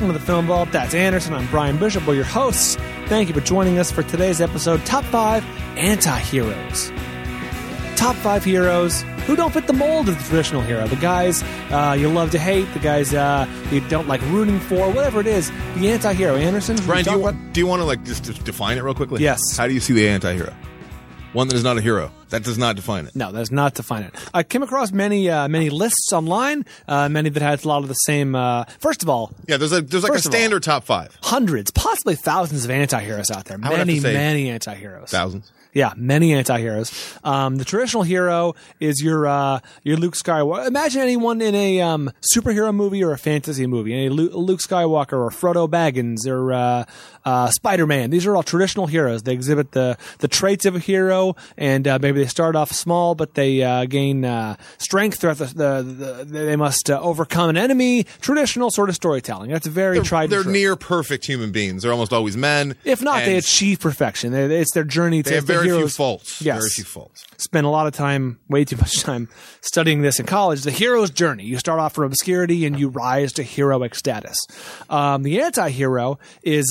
Welcome to the Film Vault. That's Anderson. I'm Brian Bishop. We're your hosts. Thank you for joining us for today's episode, Top 5 Anti-Heroes. Top 5 heroes who don't fit the mold of the traditional hero. The guys you love to hate, the guys you don't like rooting for, whatever it is. The anti-hero. Anderson? Brian, do you want to just define it real quickly? Yes. How do you see the anti-hero? One that is not a hero. That does not define it. No, that does not define it. I came across many lists online, many that had a lot of the same. First of all, yeah, there's like a standard top 5. Hundreds, possibly thousands of anti-heroes out there. Many anti-heroes. Thousands. Yeah, many anti-heroes. The traditional hero is your Luke Skywalker. Imagine anyone in a superhero movie or a fantasy movie. A Luke Skywalker or Frodo Baggins or Spider-Man. These are all traditional heroes. They exhibit the traits of a hero, and maybe they start off small, but they gain strength throughout they must overcome an enemy. Traditional sort of storytelling. That's very tried. They're near perfect human beings. They're almost always men. If not, they achieve perfection. It's their journey to. They have very few heroes. faults. Yes. Very few faults. Spent a lot of time, way too much time, studying this in college. The hero's journey. You start off from obscurity and you rise to heroic status. The anti-hero is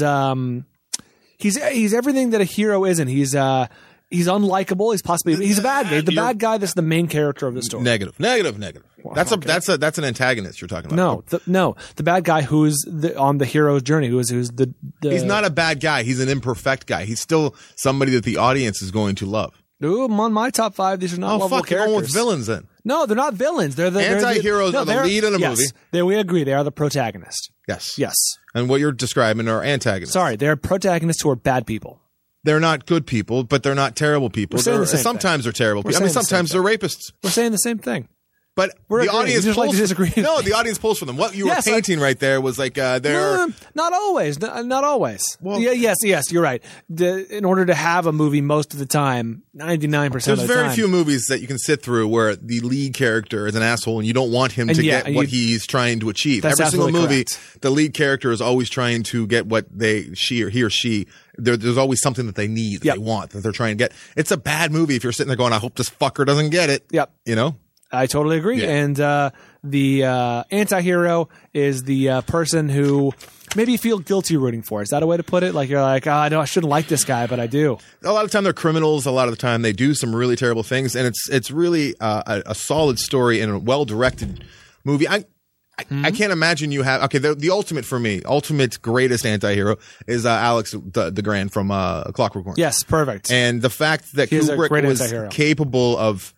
he's everything that a hero isn't. He's unlikable. He's a bad guy. The bad guy that's the main character of the story. Negative. Wow, that's an antagonist you're talking about. The bad guy who's on the hero's journey. Who's the He's not a bad guy. He's an imperfect guy. He's still somebody that the audience is going to love. Ooh, on my top 5, these are not lovable characters. You're going with villains then. No, they're not villains. They're the anti-heroes are the lead in a movie. We agree. They are the protagonist. Yes. And what you're describing are antagonists. Sorry, they're protagonists who are bad people. They're not good people, but they're not terrible people. Sometimes they're terrible people. Sometimes they're rapists. We're saying the same thing. But the audience pulls like to disagree. No, the audience pulls for them. What you were painting right there was like they're not always. Not always. Well, yes, you're right. In order to have a movie, most of the time, 99% of the time, there's very few movies that you can sit through where the lead character is an asshole and you don't want him to get what he's trying to achieve. Every single movie, the lead character is always trying to get what he or she. There's always something that they need, that they want, that they're trying to get. It's a bad movie if you're sitting there going, I hope this fucker doesn't get it. Yep. You know? I totally agree. Yeah. And the anti-hero is the person who maybe you feel guilty rooting for. Is that a way to put it? Like you're like, I shouldn't like this guy, but I do. A lot of the time they're criminals. A lot of the time they do some really terrible things. And it's really a solid story and a well-directed movie. I can't imagine you have... Okay, the ultimate for me, greatest anti-hero is Alex the Grand from Clockwork Orange. Yes, perfect. And the fact that Kubrick was capable of...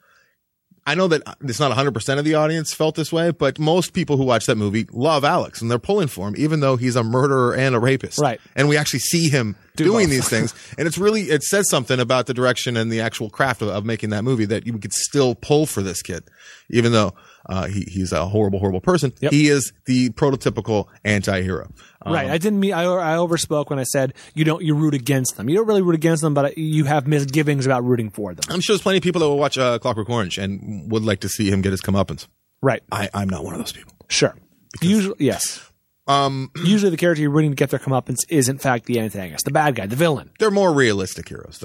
I know that it's not 100% of the audience felt this way, but most people who watch that movie love Alex, and they're pulling for him, even though he's a murderer and a rapist. Right. And we actually see him doing these things. And it says something about the direction and the actual craft of making that movie that you could still pull for this kid, even though he's a horrible, horrible person. Yep. He is the prototypical anti-hero. Right. I didn't mean, I overspoke when I said you root against them. You don't really root against them, but you have misgivings about rooting for them. I'm sure there's plenty of people that will watch Clockwork Orange and would like to see him get his comeuppance. Right. I'm not one of those people. Sure. Usually, yes. Usually the character you're rooting to get their comeuppance is in fact the antagonist, the bad guy, the villain. They're more realistic heroes.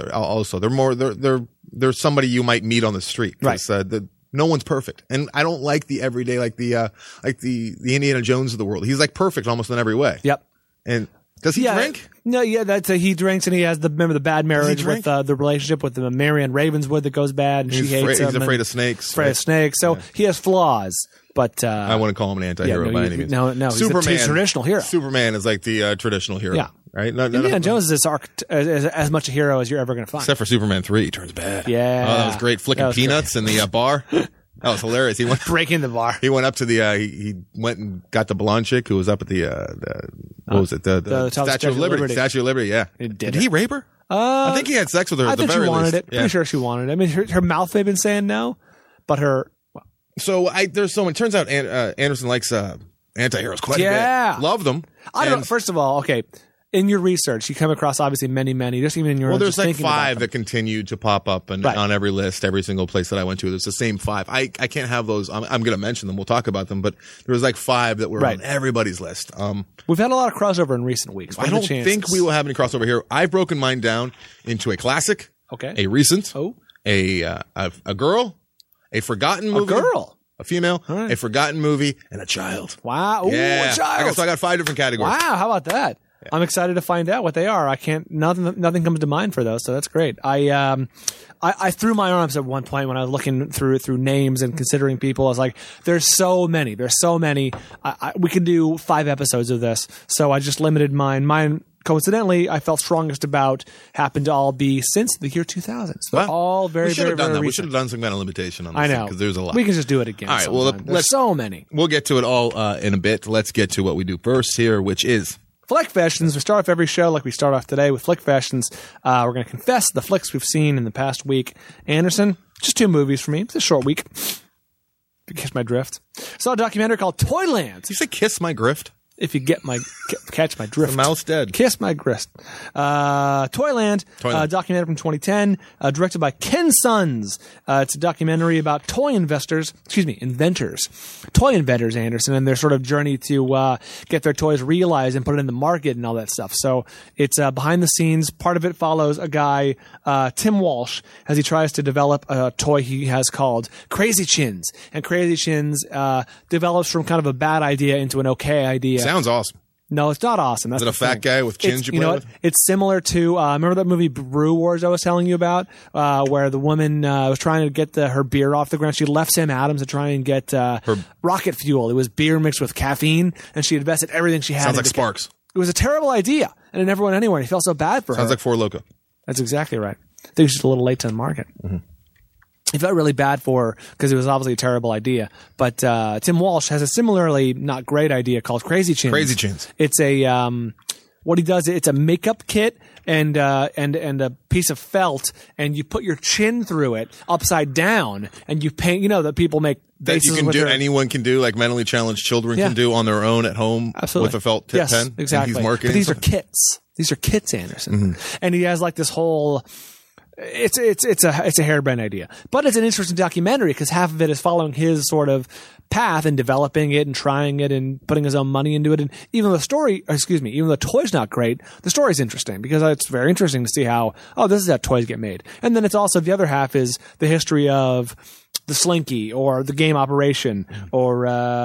They're somebody you might meet on the street. Right. No one's perfect. And I don't like the everyday, like the Indiana Jones of the world. He's like perfect almost in every way. Yep. And does he drink? No, that's he drinks, and he has the bad marriage with the relationship with the Marianne Ravenswood that goes bad, and she hates him. He's afraid of snakes. Afraid of snakes. So he has flaws, but I wouldn't call him an anti-hero by any means. No, Superman, he's a traditional hero. Superman is like the traditional hero. Yeah. Right? Indiana Jones is as much a hero as you're ever going to find. Except for Superman 3, he turns bad. Yeah. Oh, that was great. Flicking peanuts in the bar. That was hilarious. He went breaking the bar. He went up to the he went and got the blonde chick who was up at the what was it? The Statue of Liberty. Statue of Liberty, yeah. Did he rape her? I think he had sex with her. I think she wanted it. Yeah. Pretty sure she wanted it. I mean, her mouth may have been saying no, but her. So there's someone. Turns out Anderson likes anti-heroes quite a bit. Love them. I don't know. First of all, okay. In your research, you come across obviously many, just even in your. Well, there's like 5 that continue to pop up on every list, every single place that I went to. There's the same 5. I can't have those. I'm going to mention them. We'll talk about them, but there was like 5 that were on everybody's list. We've had a lot of crossover in recent weeks. I don't think we will have any crossover here. I've broken mine down into a classic, a recent, a girl, a forgotten movie, a female, a forgotten movie, and a child. Wow. Ooh, a child. So I got 5 different categories. Wow. How about that? Yeah. I'm excited to find out what they are. Nothing comes to mind for those, so that's great. I threw my arms at one point when I was looking through names and considering people. I was like, there's so many. We could do 5 episodes of this, so I just limited mine. Mine, coincidentally, I felt strongest about happened to all be since the year 2000. So they're all very, very, very recent. We should have done some kind of limitation on this. I know. Because there's a lot. We can just do it again. All right, well, there's so many. We'll get to it all in a bit. Let's get to what we do first here, which is Flick Fashions. We start off every show like we start off today with Flick Fashions. We're going to confess the flicks we've seen in the past week. Anderson, just 2 movies for me. It's a short week. If you catch my drift. Saw a documentary called Toyland. Did you say kiss my grift? If you catch my drift. The mouse dead. Kiss my grist. Toyland. Documentary from 2010, directed by Ken Sons. It's a documentary about inventors, toy inventors, Anderson, and their sort of journey to get their toys realized and put it in the market and all that stuff. So it's behind the scenes. Part of it follows a guy, Tim Walsh, as he tries to develop a toy he has called Crazy Chins. And Crazy Chins develops from kind of a bad idea into an okay idea. Sounds awesome. No, it's not awesome. That's Is it a fat guy with chins you play with? It's similar to, remember that movie Brew Wars I was telling you about, where the woman was trying to get her beer off the ground. She left Sam Adams to try and get her rocket fuel. It was beer mixed with caffeine, and she invested everything she had. Sounds like Sparks. It was a terrible idea, and it never went anywhere, and he felt so bad for her. Sounds like Four Loko. That's exactly right. I think she's a little late to the market. Mm-hmm. He felt really bad for her because it was obviously a terrible idea. But Tim Walsh has a similarly not great idea called Crazy Chins. Crazy Chins. It's a what he does. It's a makeup kit and a piece of felt, and you put your chin through it upside down, and you paint. You know that people make faces that you can do. Anyone can do, like mentally challenged children can do on their own at home. Absolutely. With a felt tip pen. Exactly. And he's marketing. But these are kits. These are kits, Anderson, and he has like this whole. It's a harebrained idea, but it's an interesting documentary because half of it is following his sort of path and developing it and trying it and putting his own money into it. And even though the toy's not great, the story's interesting because it's very interesting to see how, this is how toys get made. And then it's also, the other half is the history of the Slinky or the game Operation or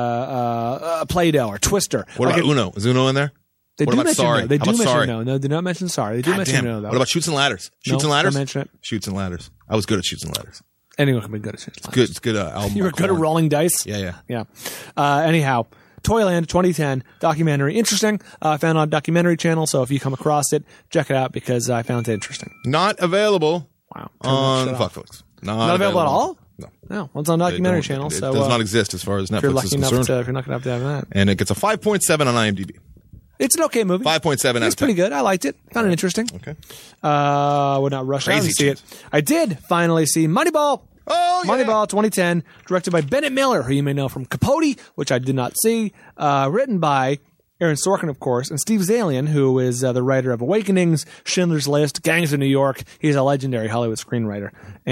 Play-Doh or Twister. What about Uno? Is Uno in there? They what do about mention Sorry? No. They How do about mention Sorry? no. No, they do not mention Sorry. They do mention no, though. What about Shoots and Ladders? Shoots and Ladders? Don't mention it. Shoots and Ladders. I was good at Shoots and Ladders. Anyone can be good at Shoots and Ladders. It's good album. You were good at rolling dice? Yeah. Anyhow, Toyland 2010 documentary. Interesting. I found it on a documentary channel, so if you come across it, check it out because I found it interesting. Not available on Netflix. Not available at all? No. Well, it's on documentary channel. It does not exist as far as Netflix is concerned. If you're not going to have that. And it gets a 5.7 on IMDb. It's an okay movie. 5.7 out of 10. It's pretty good. I liked it. Found it interesting. Okay. Would not rush out and see it. I did finally see Moneyball. Oh, yeah. Moneyball 2010, directed by Bennett Miller, who you may know from Capote, which I did not see. Written by Aaron Sorkin, of course, and Steve Zalian, who is the writer of Awakenings, Schindler's List, Gangs of New York. He's a legendary Hollywood screenwriter.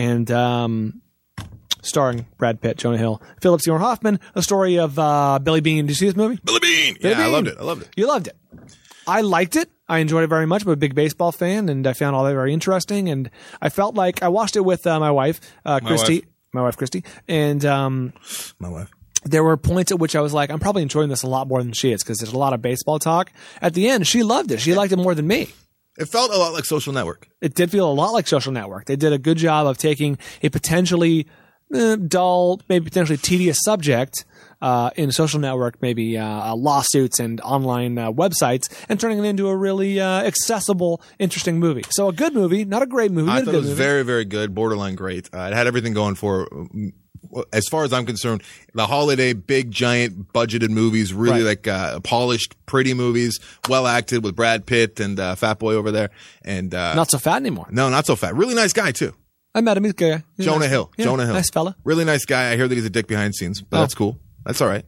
And starring Brad Pitt, Jonah Hill, Philip Seymour Hoffman, a story of Billy Bean. Did you see this movie? Billy Bean. I loved it. You loved it. I liked it. I enjoyed it very much. I'm a big baseball fan, and I found all that very interesting. And I felt like I watched it with my wife, Christy. My wife, Christy. And my wife. There were points at which I was like, I'm probably enjoying this a lot more than she is because there's a lot of baseball talk. At the end, she loved it. She liked it more than me. It felt a lot like Social Network. It did feel a lot like Social Network. They did a good job of taking a potentially dull, maybe potentially tedious subject in Social Network, maybe lawsuits and online websites, and turning it into a really accessible, interesting movie. So a good movie, not a great movie. I thought it was very, very good, borderline great. It had everything going for it. As far as I'm concerned, the holiday, big, giant, budgeted movies, really like polished, pretty movies, well acted with Brad Pitt and Fat Boy over there. And not so fat anymore. No, not so fat. Really nice guy, too. I met him. He's a good guy. Jonah Hill. Yeah, Jonah Hill. Nice fella. Really nice guy. I hear that he's a dick behind scenes, but that's cool. That's all right.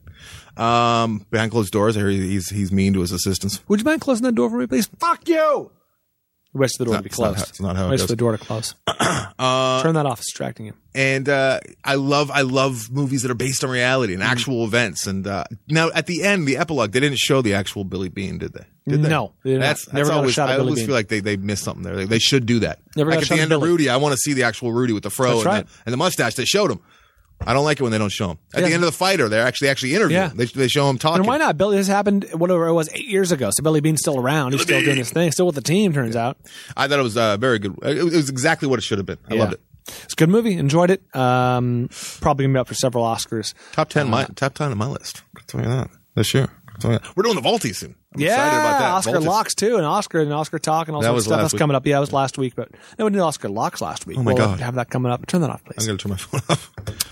Behind closed doors, I hear he's mean to his assistants. Would you mind closing that door for me, please? Fuck you! The rest of the door to be closed. It's not how it goes. The rest of the door to close. Turn that off. It's distracting you. And I love movies that are based on reality and actual events. And now at the end, the epilogue, they didn't show the actual Billy Bean, did they? No. That's always, I always feel like they missed something there. They should do that. Like at the end of Rudy, I want to see the actual Rudy with the fro and the mustache. They showed him. I don't like it when they don't show him. At the end of the fighter, they're actually interviewing him. They show him talking. And why not? Billy, this happened, whatever it was, 8 years ago. So Billy Bean's still around. He's still doing his thing. Still with the team, turns out. I thought it was very good. It was exactly what it should have been. I loved it. It's a good movie. Enjoyed it. Probably going to be up for several Oscars. Top 10 on my list. I'll tell you that. This year. We're doing the Vaulty soon. I'm excited about that. Oscar Locks too, and Oscar Talk, and all sorts of stuff that's coming up. Yeah, it was last week, but no, we did Oscar Locks last week. Oh my God, have that coming up. Turn that off, please. I'm going to turn my phone off.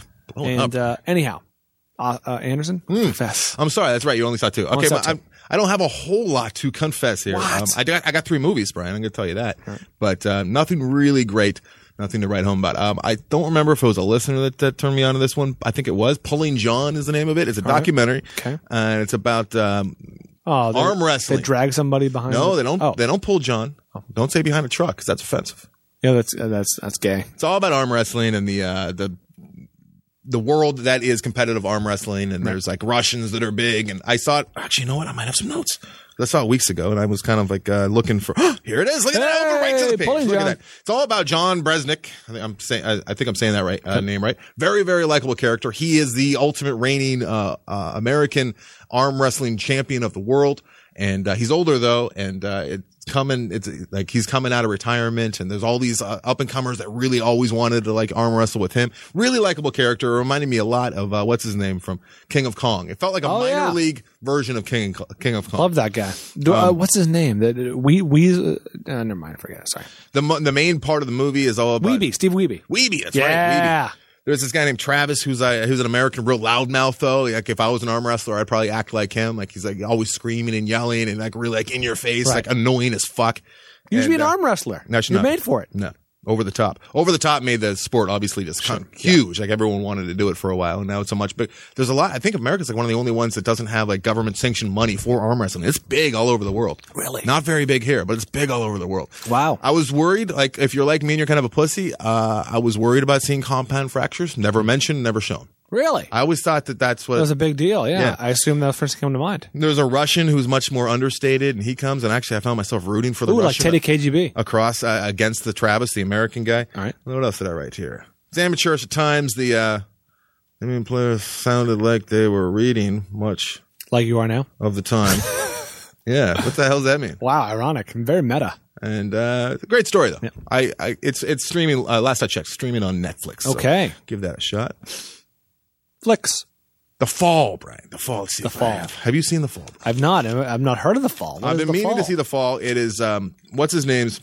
Anyhow, Anderson, confess. I'm sorry. That's right. You only saw 2. Okay, but I don't have a whole lot to confess here. I got 3 movies, Brian. I'm going to tell you that, but nothing really great. Nothing to write home about. I don't remember if it was a listener that turned me on to this one. I think it was. Pulling John is the name of it. It's a documentary. Okay. And it's about arm wrestling. They drag somebody behind. No, they don't. They don't pull John. Don't say behind a truck because that's offensive. Yeah, that's gay. It's all about arm wrestling and the world that is competitive arm wrestling. And there's like Russians that are big. And I thought, actually, you know what? I might have some notes. I saw it weeks ago, and I was kind of like looking for. Here it is! Look at that! Over right to the page. Look at that! It's all about John Bresnik. I think I'm saying that right. Name right. Very, very likable character. He is the ultimate reigning American arm wrestling champion of the world, and he's older though, and it's like he's coming out of retirement, and there's all these up and comers that really always wanted to like arm wrestle with him. Really likable character. It reminded me a lot of what's his name from King of Kong. It felt like a minor league version of King of Kong. Love that guy. What's his name? Never mind. Forget it. Sorry. The main part of the movie is all about Steve Wiebe. Wiebe. That's right. Wiebe. There's this guy named Travis who's an American, real loudmouth though. Like if I was an arm wrestler, I'd probably act like him. Like he's like always screaming and yelling and like really like in your face, like annoying as fuck. You should be an arm wrestler. No, you're made for it. No. Over the Top. Over the Top made the sport obviously just huge. Like everyone wanted to do it for a while, and now it's so much big. There's a lot. I think America's like one of the only ones that doesn't have like government sanctioned money for arm wrestling. It's big all over the world. Really? Not very big here, but it's big all over the world. Wow. I was worried, like if you're like me and you're kind of a pussy, I was worried about seeing compound fractures. Never mentioned, never shown. Really? I always thought that's what... That was a big deal, yeah. I assume that was first came to mind. There's a Russian who's much more understated, and he comes, and actually I found myself rooting for the Russian. Like Teddy KGB. Across, against the Travis, the American guy. All right. What else did I write here? It's amateurish at times. The Indian players sounded like they were reading much... Like you are now? Of the time. Yeah. What the hell does that mean? Wow, ironic. Very meta. And great story though. Yeah. It's streaming. Last I checked, streaming on Netflix. So okay, give that a shot. Flicks. The Fall, Brian. The Fall. The Fall. Have you seen The Fall? I've not. I've not heard of The Fall. I've been meaning to see The Fall. It is what's his name's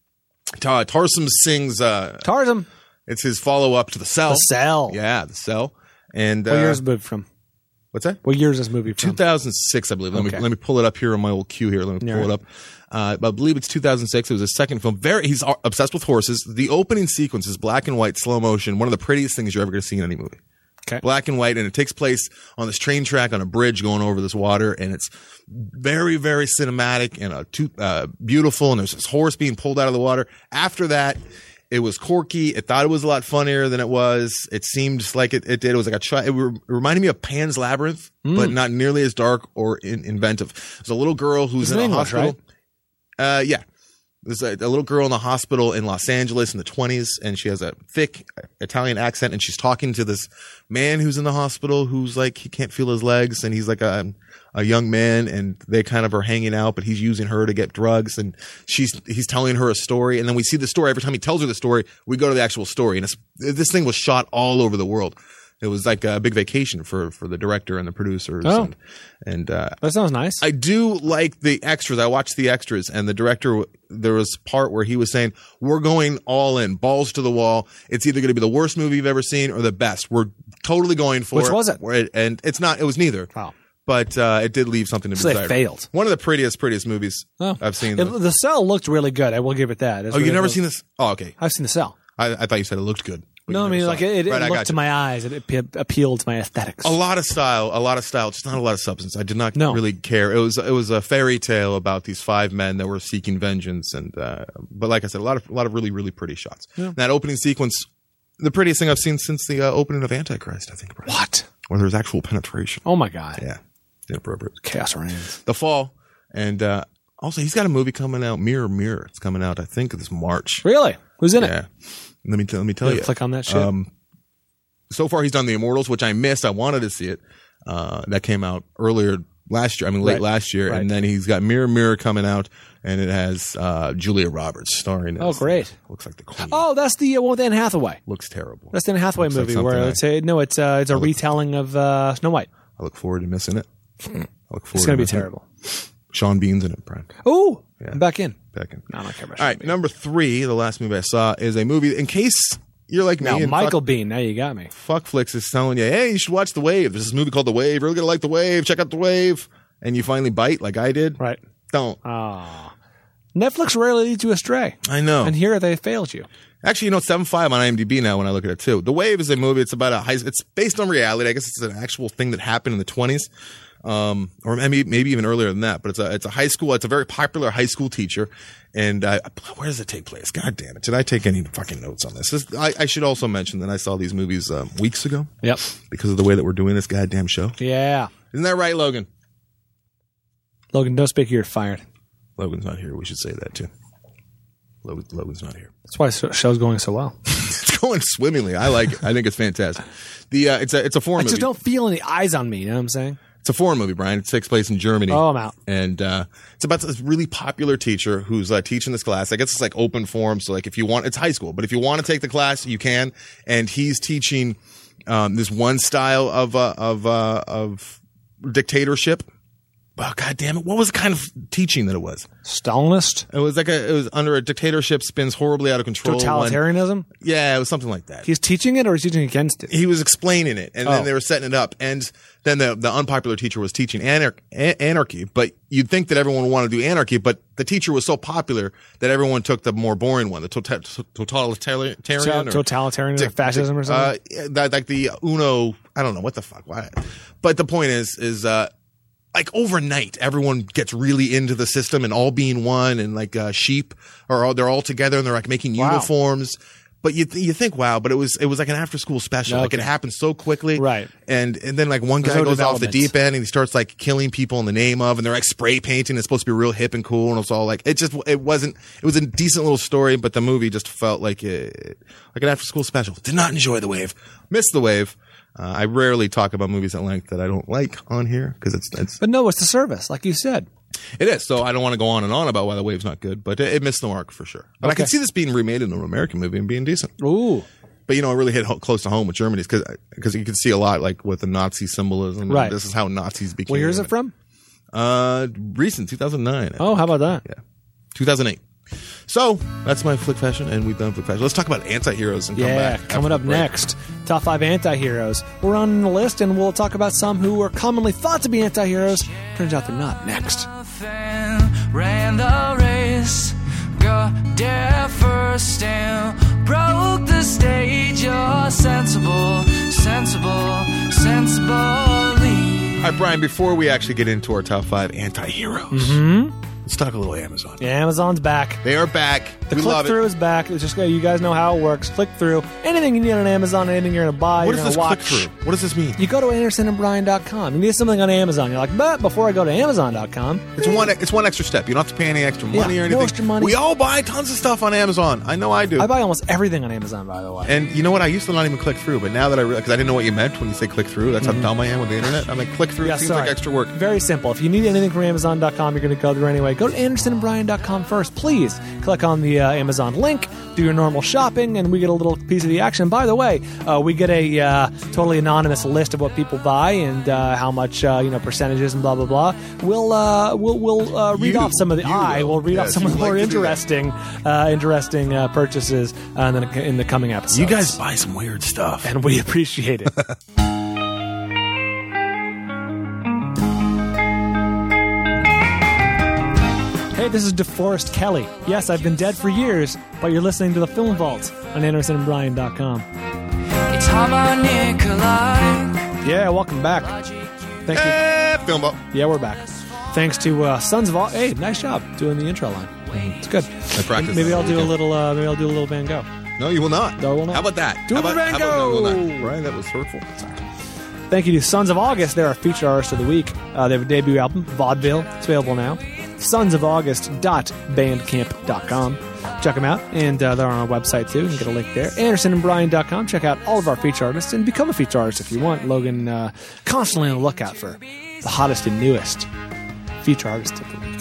Tarsem Singh's. Tarsem. It's his follow up to The Cell. The Cell. Yeah, The Cell. And what year is this movie from? What's that? What year is this movie from? 2006, I believe. Let me pull it up here on my old queue here. Let me pull it up. I believe it's 2006. It was his second film. He's obsessed with horses. The opening sequence is black and white, slow motion. One of the prettiest things you're ever going to see in any movie. Okay. Black and white, and it takes place on this train track on a bridge going over this water, and it's very, very cinematic and beautiful. And there's this horse being pulled out of the water. After that, it was quirky. It thought it was a lot funnier than it was. It seemed like it did. It was like it reminded me of Pan's Labyrinth, but not nearly as dark or inventive. There's a little girl who's in a hospital. Right? Yeah. There's a little girl in the hospital in Los Angeles in the 20s, and she has a thick Italian accent, and she's talking to this man who's in the hospital who's like, he can't feel his legs, and he's like a young man, and they kind of are hanging out, but he's using her to get drugs, and he's telling her a story, and then we see the story. Every time he tells her the story, we go to the actual story, and this thing was shot all over the world. It was like a big vacation for the director and the producers. Oh. And that sounds nice. I do like the extras. I watched the extras, and the director, there was part where he was saying, we're going all in, balls to the wall. It's either going to be the worst movie you've ever seen or the best. We're totally going for it. Which was it? And it's not, it was neither. Wow. But it did leave something to be desired. They failed. One of the prettiest movies I've seen. The Cell looked really good. I will give it that. You've never seen this? Oh, okay. I've seen The Cell. I thought you said it looked good. No, I mean, like it looked to my eyes. It appealed to my aesthetics. A lot of style, just not a lot of substance. I did not really care. It was a fairy tale about these 5 men that were seeking vengeance, and but like I said, a lot of really, really pretty shots. Yeah. That opening sequence, the prettiest thing I've seen since the opening of Antichrist, I think. What? Where there's actual penetration. Oh my God. Yeah. Inappropriate. Chaos reigns. The Fall, and also he's got a movie coming out, Mirror Mirror. It's coming out, I think, this March. Really? Who's in it? Yeah. Let me tell you. Click on that shit. so far he's done The Immortals, which I missed. I wanted to see it. That came out earlier last year. I mean, late last year. Right. And then he's got Mirror, Mirror coming out, and it has Julia Roberts starring. Oh, great! Looks like the Queen. Oh, that's the one with Anne Hathaway. Looks terrible. That's the Anne Hathaway movie where it's a retelling of Snow White. I look forward to missing it. It's going to be terrible. Sean Bean's in it, Brian. Oh, yeah. I'm back in. No, I don't care about All right, Bean. number 3, the last movie I saw, is a movie, in case you're like me. Now, Michael Bean, now you got me. Fuckflix is telling you, hey, you should watch The Wave. There's this movie called The Wave. You're really going to like The Wave. Check out The Wave. And you finally bite like I did. Right. Don't. Netflix rarely leads you astray. I know. And here they failed you. Actually, it's 7.5 on IMDb now when I look at it, too. The Wave is a movie. It's about it's based on reality. I guess it's an actual thing that happened in the 20s. Or maybe even earlier than that, but it's a high school. It's a very popular high school teacher. And where does it take place? God damn it! Did I take any fucking notes on this? I should also mention that I saw these movies weeks ago. Yep. Because of the way that we're doing this goddamn show. Yeah. Isn't that right, Logan? Logan, don't speak. You're fired. Logan's not here. We should say that too. Logan's not here. That's why the show's going so well. It's going swimmingly. I like it. I think it's fantastic. It's a foreign movie. I just don't feel any eyes on me. You know what I'm saying? It's a foreign movie, Brian. It takes place in Germany. Oh, I'm out. And it's about this really popular teacher who's teaching this class. I guess it's like open forum. So if you want, it's high school. But if you want to take the class, you can. And he's teaching this one style of dictatorship. Oh, God damn it. What was the kind of teaching that it was? Stalinist? It was under a dictatorship, spins horribly out of control. Totalitarianism? Yeah, it was something like that. He's teaching it or he's teaching against it? He was explaining it, and then they were setting it up. And then the unpopular teacher was teaching anarchy, but you'd think that everyone would want to do anarchy, but the teacher was so popular that everyone took the more boring one, the totalitarian or fascism or something? Like the UNO, I don't know, what the fuck. Why? But the point is overnight, everyone gets really into the system and all being one, and sheep they're all together and they're making uniforms. But you think, wow, but it was like an after school special. Okay. It happened so quickly. Right. And then one guy goes off the deep end and he starts killing people in the name of, and they're spray painting. It's supposed to be real hip and cool. And it's all it was a decent little story, but the movie just felt like an after school special. Did not enjoy The Wave. Missed The Wave. I rarely talk about movies at length that I don't like on here because it's. But no, it's the service, like you said. It is. So I don't want to go on and on about why The Wave's not good, but it missed the mark for sure. But I could see this being remade into an American movie and being decent. Ooh. But it really hit close to home with Germany because you could see a lot with the Nazi symbolism. Right. This is how Nazis became. What year is it from? Recent 2009. Oh, how about that? Yeah, 2008. So that's my Flick Fashion, and we've done Flick Fashion. Let's talk about anti-heroes and come back. Yeah, coming up next, top 5 anti-heroes. We're on the list, and we'll talk about some who are commonly thought to be anti-heroes. Turns out they're not. Next. Ran the race, got there first and broke the stage. You're sensibly. All right, Brian, before we actually get into our top 5 anti-heroes, let's talk a little Amazon. Yeah, Amazon's back. They are back. The click-through is back. It's just you guys know how it works. Click-through. Anything you need on Amazon, anything you're going to buy, you're going to watch. Click-through? What does this mean? You go to AndersonandBrian.com. You need something on Amazon. You're like, but before I go to Amazon.com. It's one extra step. You don't have to pay any extra money or anything. No extra money. We all buy tons of stuff on Amazon. I know I do. I buy almost everything on Amazon, by the way. And you know what? I used to not even click through, but now that I realize, because I didn't know what you meant when you say click through. That's how dumb I am with the internet. I'm like, click through. It seems like extra work. Very simple. If you need anything from Amazon.com, you're going to go there anyway. Go to AndersonandBrian.com first. Please click on the Amazon link, do your normal shopping, and we get a little piece of the action. By the way, we get a totally anonymous list of what people buy and how much percentages and blah blah blah. We'll read off some of the we'll read off some of the more interesting purchases in the coming episodes. You guys buy some weird stuff, and we appreciate it. Hey, this is DeForest Kelly. Yes, I've been dead for years, but you're listening to the Film Vault on AndersonandBrian.com. It's Nikolai. Yeah, welcome back. Thank you. Film Vault. Yeah, we're back. Thanks to Sons of All. Hey, nice job doing the intro line. It's good. I practiced. Maybe I'll do a little Van Gogh. No, you will not. No, I will not. How about that? Do the Van Gogh. No, you will not. Brian, that was hurtful. Sorry. Thank you to Sons of August. They're our feature artist of the week. They have a debut album, Vaudeville. It's available now. sonsofaugust.bandcamp.com. Check them out, and they're on our website too. You can get a link there. AndersonandBryan.com. Check out all of our feature artists and become a feature artist if you want. Logan constantly on the lookout for the hottest and newest feature artists of the week.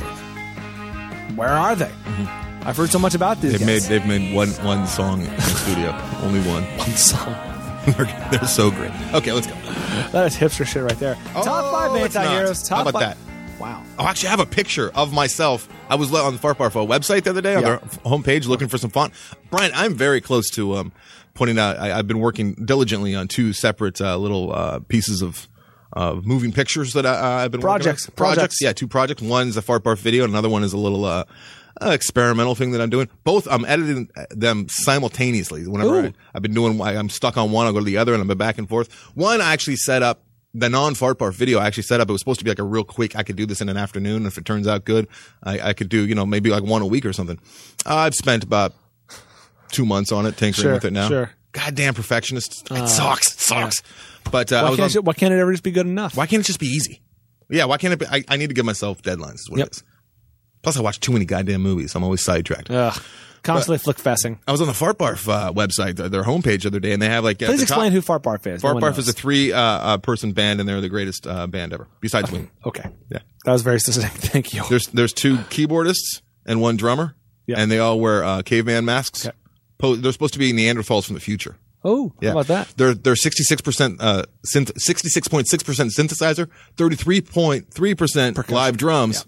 Where are they? Mm-hmm. I've heard so much about these guys. They've made one song in the studio. Only one. One song. They're so great. Okay, let's go. That is hipster shit right there. Top 5 anti-heroes. How about that? Wow. Oh, actually, I have a picture of myself. I was on the Fart Bar website the other day on their homepage looking for some font. Brian, I'm very close to putting out. I've been working diligently on 2 separate little pieces of moving pictures that I've been working on. Projects. Yeah, 2 projects. One's a Fart Bar video, and another one is a little experimental thing that I'm doing. Both, I'm editing them simultaneously. Whenever I've been doing, I'm stuck on one, I'll go to the other, and I'm back and forth. One, I actually set up. The non-Fart Bar video I actually set up, it was supposed to be like a real quick, I could do this in an afternoon. If it turns out good, I could do, maybe like 1 a week or something. I've spent about 2 months on it, tinkering with it now. Sure. Goddamn perfectionist. It sucks. Yeah. But why can't it ever just be good enough? Why can't it just be easy? Yeah, why can't it be? I need to give myself deadlines is what it is. Plus, I watch too many goddamn movies. I'm always sidetracked. Constantly flick-fessing. I was on the Fart Barf website, their homepage the other day, and they have like... Please explain who Fart Barf is. Fart Barf is a 3-person band, and they're the greatest band ever, besides Ween. Okay. Yeah. That was very succinct. Thank you. There's 2 keyboardists and 1 drummer, and they all wear caveman masks. Okay. They're supposed to be Neanderthals from the future. Oh, how about that? They're 66% 66.6% synthesizer, 33.3% live drums,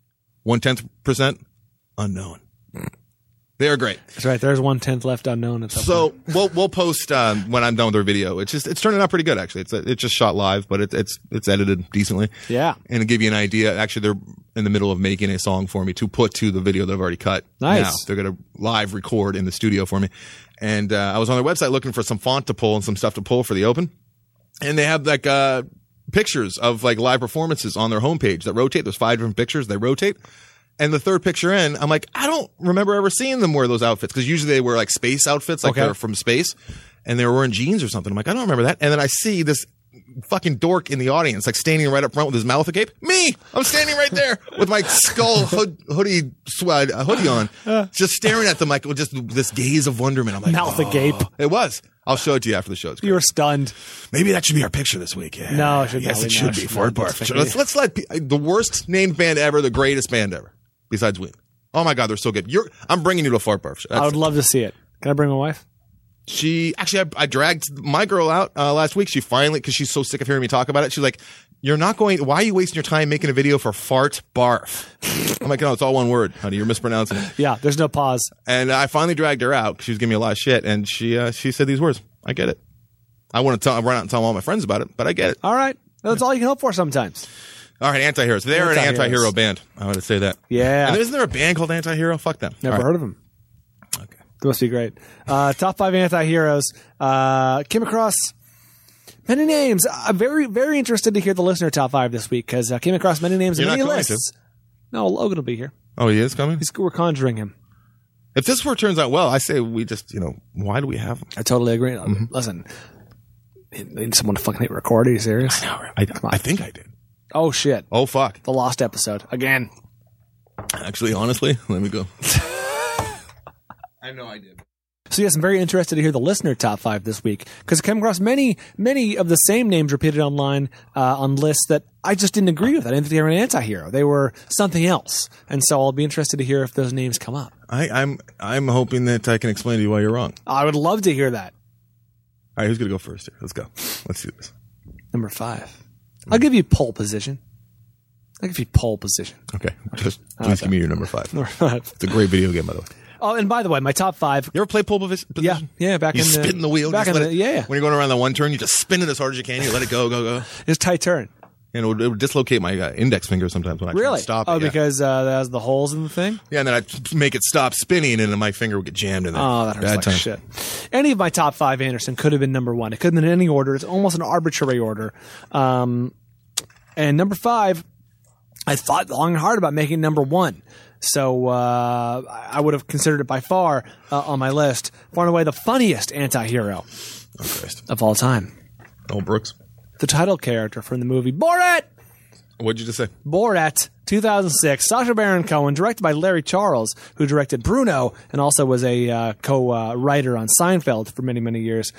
0.1% unknown. They are great. That's right. There's 1/10 left unknown. So we'll post when I'm done with their video. It's turning out pretty good actually. It's just shot live, but it's edited decently. Yeah. And to give you an idea, actually they're in the middle of making a song for me to put to the video that I've already cut. Nice. Now they're going to live record in the studio for me. And I was on their website looking for some font to pull and some stuff to pull for the open. And they have like pictures of like live performances on their homepage that rotate. There's 5 different pictures. They rotate. And the third picture in, I'm like, I don't remember ever seeing them wear those outfits because usually they wear like space outfits, like they're from space, and they were wearing jeans or something. I'm like, I don't remember that. And then I see this fucking dork in the audience, like standing right up front with his mouth agape. Me, I'm standing right there with my skull hoodie on, just staring at them like with just this gaze of wonderment. I'm like, mouth agape. It was. I'll show it to you after the show. You were stunned. Maybe that should be our picture this week. Yeah. No, it should be. Fart Barf. Let's let the worst named band ever, the greatest band ever. Besides Ween. Oh my God, they're so good. I'm bringing you to a Fart Barf show. I would love to see it. Can I bring my wife? I dragged my girl out last week. She finally, because she's so sick of hearing me talk about it, she's like, why are you wasting your time making a video for Fart Barf? I'm like, no, it's all one word, honey. You're mispronouncing it. Yeah, there's no pause. And I finally dragged her out because she was giving me a lot of shit, and she said these words. I get it. I want to run out and tell all my friends about it, but I get it. All right. That's all you can hope for sometimes. All right, Anti-Heroes. They're an anti-hero band. I want to say that. Yeah. And isn't there a band called Anti-Hero? Fuck them. Never heard of them. Okay. That must be great. Top 5 anti-heroes. Came across many names. I'm very, very interested to hear the listener top 5 this week because I came across many names and many lists. No, Logan will be here. Oh, he is coming? We're conjuring him. If this turns out well, I say we just, why do we have him? I totally agree. Mm-hmm. Listen, they need someone to fucking hit record. Are you serious? I know. I think I did. Oh, shit. Oh, fuck. The lost episode. Again. Actually, honestly, let me go. I know I did. So, yes, I'm very interested to hear the listener top 5 this week because I came across many of the same names repeated online on lists that I just didn't agree with. I didn't think they were an anti-hero. They were something else. And so I'll be interested to hear if those names come up. I'm hoping that I can explain to you why you're wrong. I would love to hear that. All right, who's going to go first here? Let's go. Let's do this. Number 5. I'll give you pole position. Okay. Just please give me your number 5. Number 5. It's a great video game, by the way. Oh, and by the way, my top 5. You ever play pole position? Yeah. Back you in the spin the wheel. Back in the, yeah. When you're going around that one turn, you just spin it as hard as you can. You let it go. It's a tight turn. And it would dislocate my index finger sometimes when I try to stop it. Oh, because that has the holes in the thing? Yeah, and then I'd make it stop spinning, and then my finger would get jammed in there. Oh, that hurts like shit. Any of my top 5, Anderson, could have been number 1. It could have been in any order. It's almost an arbitrary order. And number 5, I thought long and hard about making number 1. So I would have considered it by far on my list. Far and away the funniest anti-hero of all time. Mel Brooks. The title character from the movie Borat. What'd you just say? Borat, 2006. Sacha Baron Cohen, directed by Larry Charles, who directed Bruno and also was a co-writer on Seinfeld for many, many years.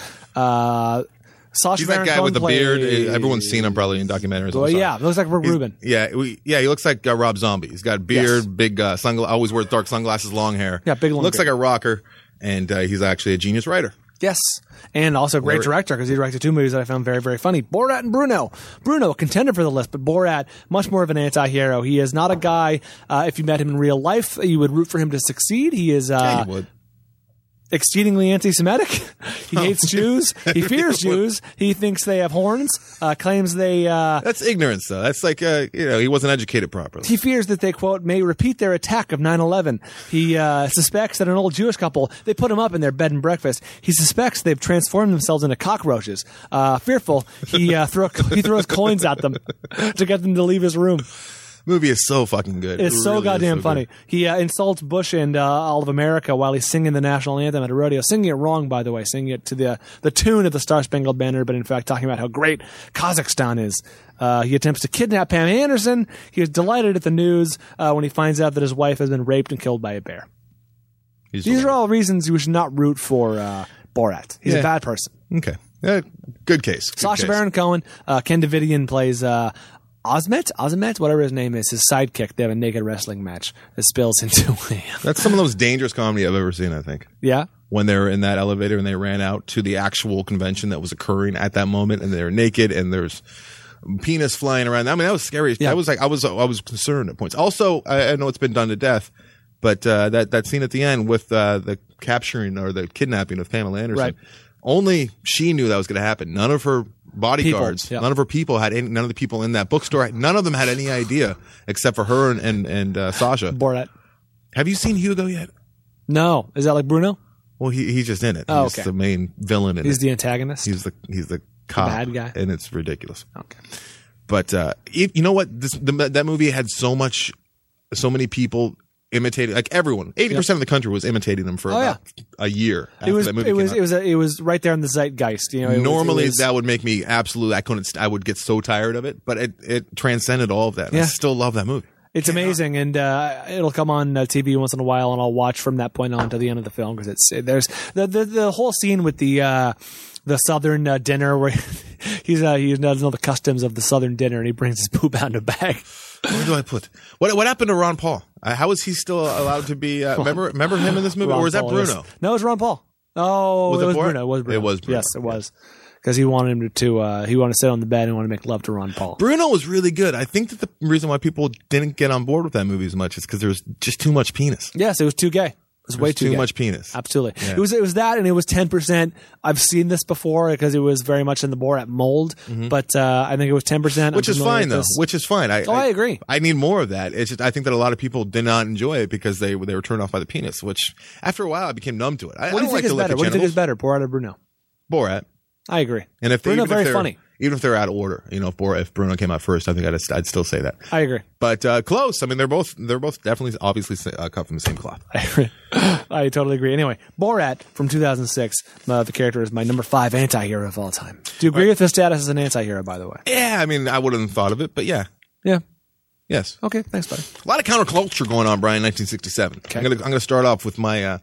He's that guy with the beard. Everyone's seen him probably in documentaries. Well, yeah, looks like Rick Rubin. He looks like Rob Zombie. He's got beard, big sunglasses, always wears dark sunglasses, long hair. Yeah, big long looks beard. like a rocker, and he's actually a genius writer. Yes, and also a great director because he directed 2 movies that I found very, very funny. Borat and Bruno. Bruno, a contender for the list, but Borat, much more of an anti-hero. He is not a guy, if you met him in real life, you would root for him to succeed. He is... you would. Exceedingly anti-Semitic. He hates Jews. He fears Jews. He thinks they have horns. Claims they... That's ignorance, though. That's like, he wasn't educated properly. He fears that they, quote, may repeat their attack of 9/11. He suspects that an old Jewish couple, they put him up in their bed and breakfast. He suspects they've transformed themselves into cockroaches. Fearful, he throws coins at them to get them to leave his room. Movie is so fucking good. It's so really goddamn funny. Good. He insults Bush and all of America while he's singing the national anthem at a rodeo. Singing it wrong, by the way. Singing it to the tune of the Star Spangled Banner, but in fact talking about how great Kazakhstan is. He attempts to kidnap Pam Anderson. He is delighted at the news when he finds out that his wife has been raped and killed by a bear. These are all reasons you should not root for Borat. He's a bad person. Okay. Good case. Sacha Baron Cohen. Ken Davidian plays... Ozmet, whatever his name is, his sidekick. They have a naked wrestling match that spills into That's some of the most dangerous comedy I've ever seen, I think. Yeah? When they were in that elevator and they ran out to the actual convention that was occurring at that moment and they were naked and there's penis flying around. I mean, that was scary. Yeah. I was concerned at points. Also, I know it's been done to death, but that scene at the end with the capturing or the kidnapping of Pamela Anderson, right. Only she knew that was going to happen. None of her bodyguards, none of her people none of the people in that bookstore, none of them had any idea except for her and Sacha. Borat. Have you seen Hugo yet? No. Is that like Bruno? Well, he's just in it. Oh, he's the main villain in it. He's the antagonist? He's the cop. The bad guy? And it's ridiculous. Okay. But you know what? That movie had so many people imitated, like everyone. 80% of the country was imitating them for about a year after that movie came out. It was right there in the zeitgeist. You know, normally that would make me absolutely. I would get so tired of it, but it transcended all of that. Yeah. I still love that movie. It's amazing, and it'll come on TV once in a while, and I'll watch from that point on to the end of the film because there's the whole scene with the Southern dinner where he doesn't know the customs of the Southern dinner, and he brings his poop out in a bag. Where do I put? What happened to Ron Paul? How is he still allowed to be? Remember him in this movie, or is that Bruno? Yes. No, it was Ron Paul. Oh, it was Bruno. It was Bruno. Yes, it was. Because he wanted him to sit on the bed and want to make love to Ron Paul. Bruno was really good. I think that the reason why people didn't get on board with that movie as much is because there was just too much penis. Yes, it was too gay. It was way too much penis. Absolutely. Yeah. It was that, and it was 10%. I've seen this before because it was very much in the Borat mold, but I think it was 10%. Which is fine, though. Which is fine. I agree. I need more of that. It's just, I think that a lot of people did not enjoy it because they were turned off by the penis, which after a while I became numb to it. What do you think is better? What do you think is better, Borat or Bruno? Borat. I agree. And Bruno, very funny. Even if they're out of order, if Bruno came out first, I think I'd still say that. I agree. But close. I mean, they're both definitely obviously cut from the same cloth. I agree. I totally agree. Anyway, Borat from 2006. The character is my number 5 anti-hero of all time. Do you agree with his status as an anti-hero? By the way. Yeah, I mean, I wouldn't have thought of it, but yeah. Yeah. Yes. Okay. Thanks, buddy. A lot of counterculture going on, Brian. 1967. Okay. I'm gonna start off with my.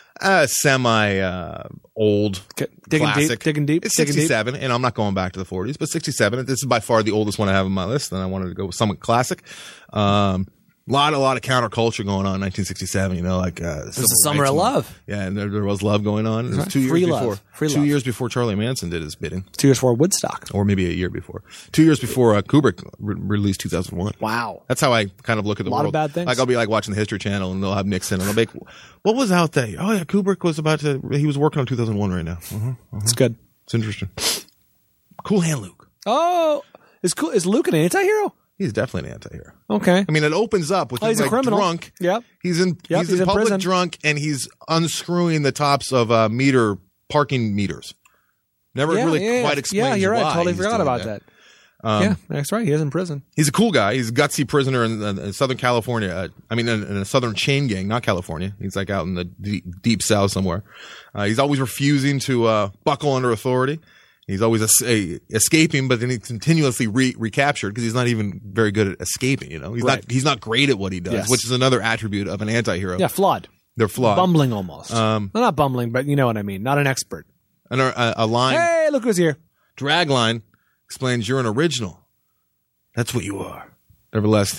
Old classic. Digging deep. It's 67, and I'm not going back to the 40s, but 67. This is by far the oldest one I have on my list, and I wanted to go with somewhat classic. lot of counterculture going on in 1967. Like it was the summer of love. Yeah, and there was love going on. It was 2 years before. Two years before Charlie Manson did his bidding. 2 years before Woodstock, or maybe a year before. 2 years before Kubrick released 2001. Wow, that's how I kind of look at the world. A lot of bad things. Like I'll be like watching the History Channel, and they'll have Nixon, and I'll be like, what was out there? Oh yeah, Kubrick was he was working on 2001 right now. It's good. It's interesting. Cool Hand Luke. Oh, is Luke an anti-hero? He's definitely an anti-hero. Okay. I mean, it opens up with he's a criminal. Drunk. Yep. He's in public prison. Drunk, and he's unscrewing the tops of parking meters. Never quite explains why. Yeah, you're right. Totally forgot about that. Yeah, that's right. He is in prison. He's a cool guy. He's a gutsy prisoner in Southern California. In a Southern chain gang, not California. He's like out in the deep South somewhere. He's always refusing to buckle under authority. He's always escaping, but then he's continuously recaptured because he's not even very good at escaping. He's not great at what he does, which is another attribute of an anti-hero. Yeah, flawed. They're flawed, bumbling almost. They're not bumbling, but you know what I mean. Not an expert. And a line. Hey, look who's here. Dragline explains you're an original. That's what you are. Nevertheless,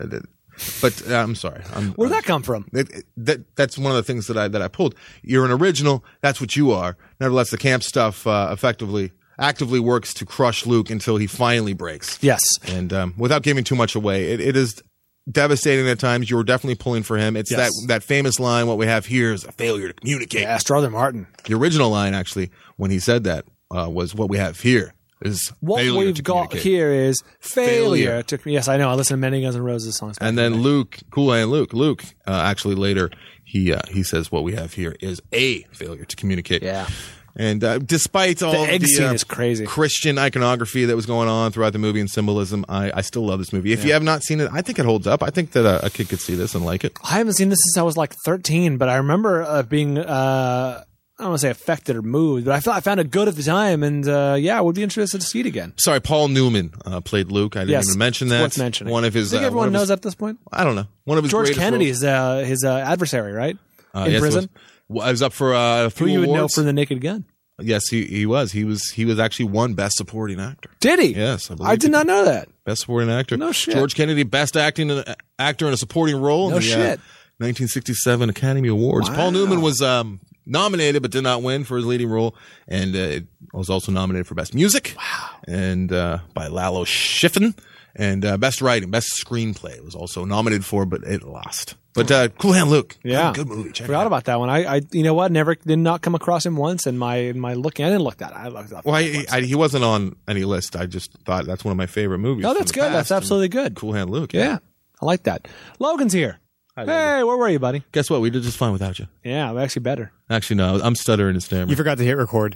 but I'm sorry. Where'd that come from? That's one of the things that I pulled. You're an original. That's what you are. Nevertheless, the camp stuff actively works to crush Luke until he finally breaks. Yes. And without giving too much away, it is devastating at times. You're definitely pulling for him. It's that famous line, what we have here is a failure to communicate. Yeah, Strother Martin. The original line, actually, when he said that, was what we have here. What we've got here is failure to. Yes, I know. I listen to many Guns N' Roses songs. And then Cool Hand Luke, actually later he says what we have here is a failure to communicate. Yeah. And despite all the egg scene is crazy. Christian iconography that was going on throughout the movie and symbolism, I still love this movie. If you have not seen it, I think it holds up. I think that a kid could see this and like it. I haven't seen this since I was like 13, but I remember being. I don't want to say affected or moved, but I found it good at the time, and I would be interested to see it again. Sorry, Paul Newman played Luke. I didn't even mention that. Worth mentioning. One of his. I think everyone knows at this point. I don't know. One of his George Kennedy is his adversary, right? In prison. I was up for a few Who you awards. would know from The Naked Gun. Yes, he was. He was actually won Best Supporting Actor. Did he? Yes, I did not know that. Best Supporting Actor. No shit. George Kennedy, Best Actor in a Supporting Role. No shit. 1967 Academy Awards. Wow. Paul Newman was nominated but did not win for his leading role, and was also nominated for Best Music. Wow. And by Lalo Schifrin. And Best Writing, Best Screenplay was also nominated for, but it lost. But Cool Hand Luke, good movie. Forgot about that one. I you know what? Did not come across him once in my looking. I didn't look that. I looked up. Well, he wasn't on any list. I just thought that's one of my favorite movies. No, that's good. That's absolutely good. Cool Hand Luke. Yeah, I like that. Logan's here. Hi, hey, where were you, buddy? Guess what? We did just fine without you. Yeah, actually better. Actually, no. I'm stuttering and stammering. You forgot to hit record.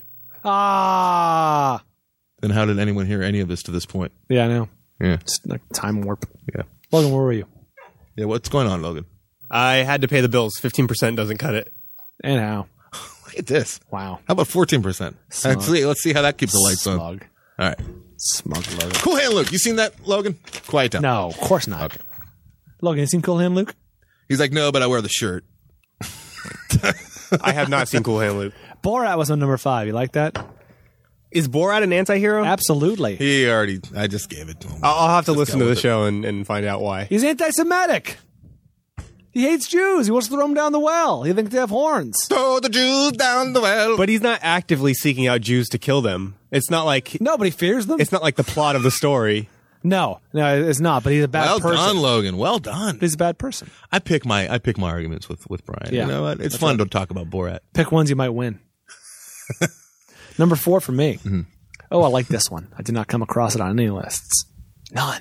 Ah. Then how did anyone hear any of this to this point? Yeah, I know. Yeah. It's like time warp. Yeah. Logan, where were you? Yeah, what's going on, Logan? I had to pay the bills. 15% doesn't cut it. And how? Look at this. Wow. How about 14%? Let's see how that keeps the lights on. All right. Smug Logan. Cool Hand Luke. You seen that, Logan? Quiet down. No, of course not. Okay. Logan, you seen Cool Hand Luke? He's like, no, but I wear the shirt. I have not seen Cool Hand Luke. Borat was on number 5. You like that? Is Borat an anti-hero? Absolutely. I just gave it to him. I'll have to listen to the show and find out why. He's anti-Semitic. He hates Jews. He wants to throw them down the well. He thinks they have horns. Throw the Jews down the well. But he's not actively seeking out Jews to kill them. It's not like... Nobody fears them. It's not like the plot of the story. No, it's not. But he's a bad person. Well done, Logan. Well done. But he's a bad person. I pick my arguments with Brian. Yeah. You know what? It's fun to talk about Borat. Pick ones you might win. Number 4 for me. Mm-hmm. Oh, I like this one. I did not come across it on any lists. None.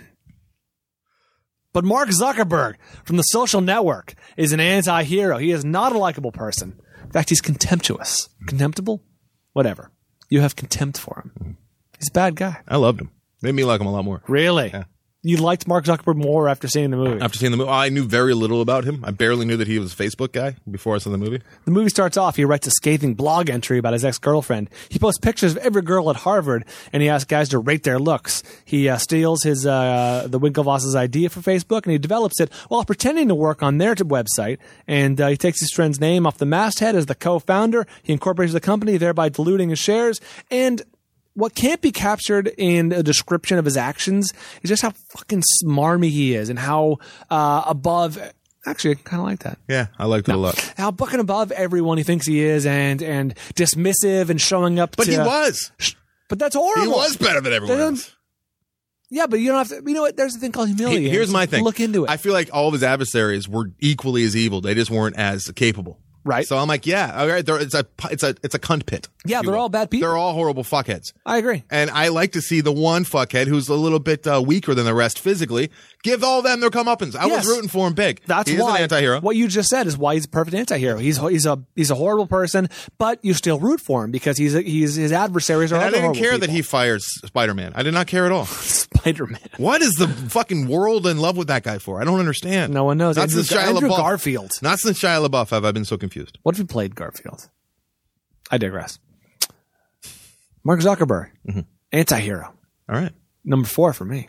But Mark Zuckerberg from The Social Network is an anti-hero. He is not a likable person. In fact, he's contemptuous. Contemptible? Whatever. You have contempt for him. He's a bad guy. I loved him. Made me like him a lot more. Really? Yeah. You liked Mark Zuckerberg more after seeing the movie? After seeing the movie, I knew very little about him. I barely knew that he was a Facebook guy before I saw the movie. The movie starts off, he writes a scathing blog entry about his ex-girlfriend. He posts pictures of every girl at Harvard, and he asks guys to rate their looks. He steals his the Winklevoss's idea for Facebook, and he develops it while pretending to work on their website. And he takes his friend's name off the masthead as the co-founder. He incorporates the company, thereby diluting his shares. And what can't be captured in a description of his actions is just how fucking smarmy he is and how above. Actually, I kind of like that. Yeah, I liked it a lot. How fucking above everyone he thinks he is and dismissive and showing up. But he was. But that's horrible. He was better than everyone else. Yeah, but you don't have to. You know what? There's a thing called humility. Here's my thing. Look into it. I feel like all of his adversaries were equally as evil. They just weren't as capable. Right. So I'm like, yeah, all right. It's a cunt pit. Yeah, they're all bad people. They're all horrible fuckheads. I agree. And I like to see the one fuckhead who's a little bit weaker than the rest physically give all them their comeuppance. I was rooting for him big. That's he why is an anti-hero. What you just said is why he's a perfect anti-hero. He's a horrible person, but you still root for him because his adversaries are. And I didn't care people. that he fires Spider-Man. I did not care at all. Spider-Man. What is the fucking world in love with that guy for? I don't understand. No one knows. Not since Shia LaBeouf. Garfield. Not since Shia LaBeouf have I been so confused. What if he played Garfield? I digress. Mark Zuckerberg. Mm-hmm. Anti-hero. All right. Number 4 for me.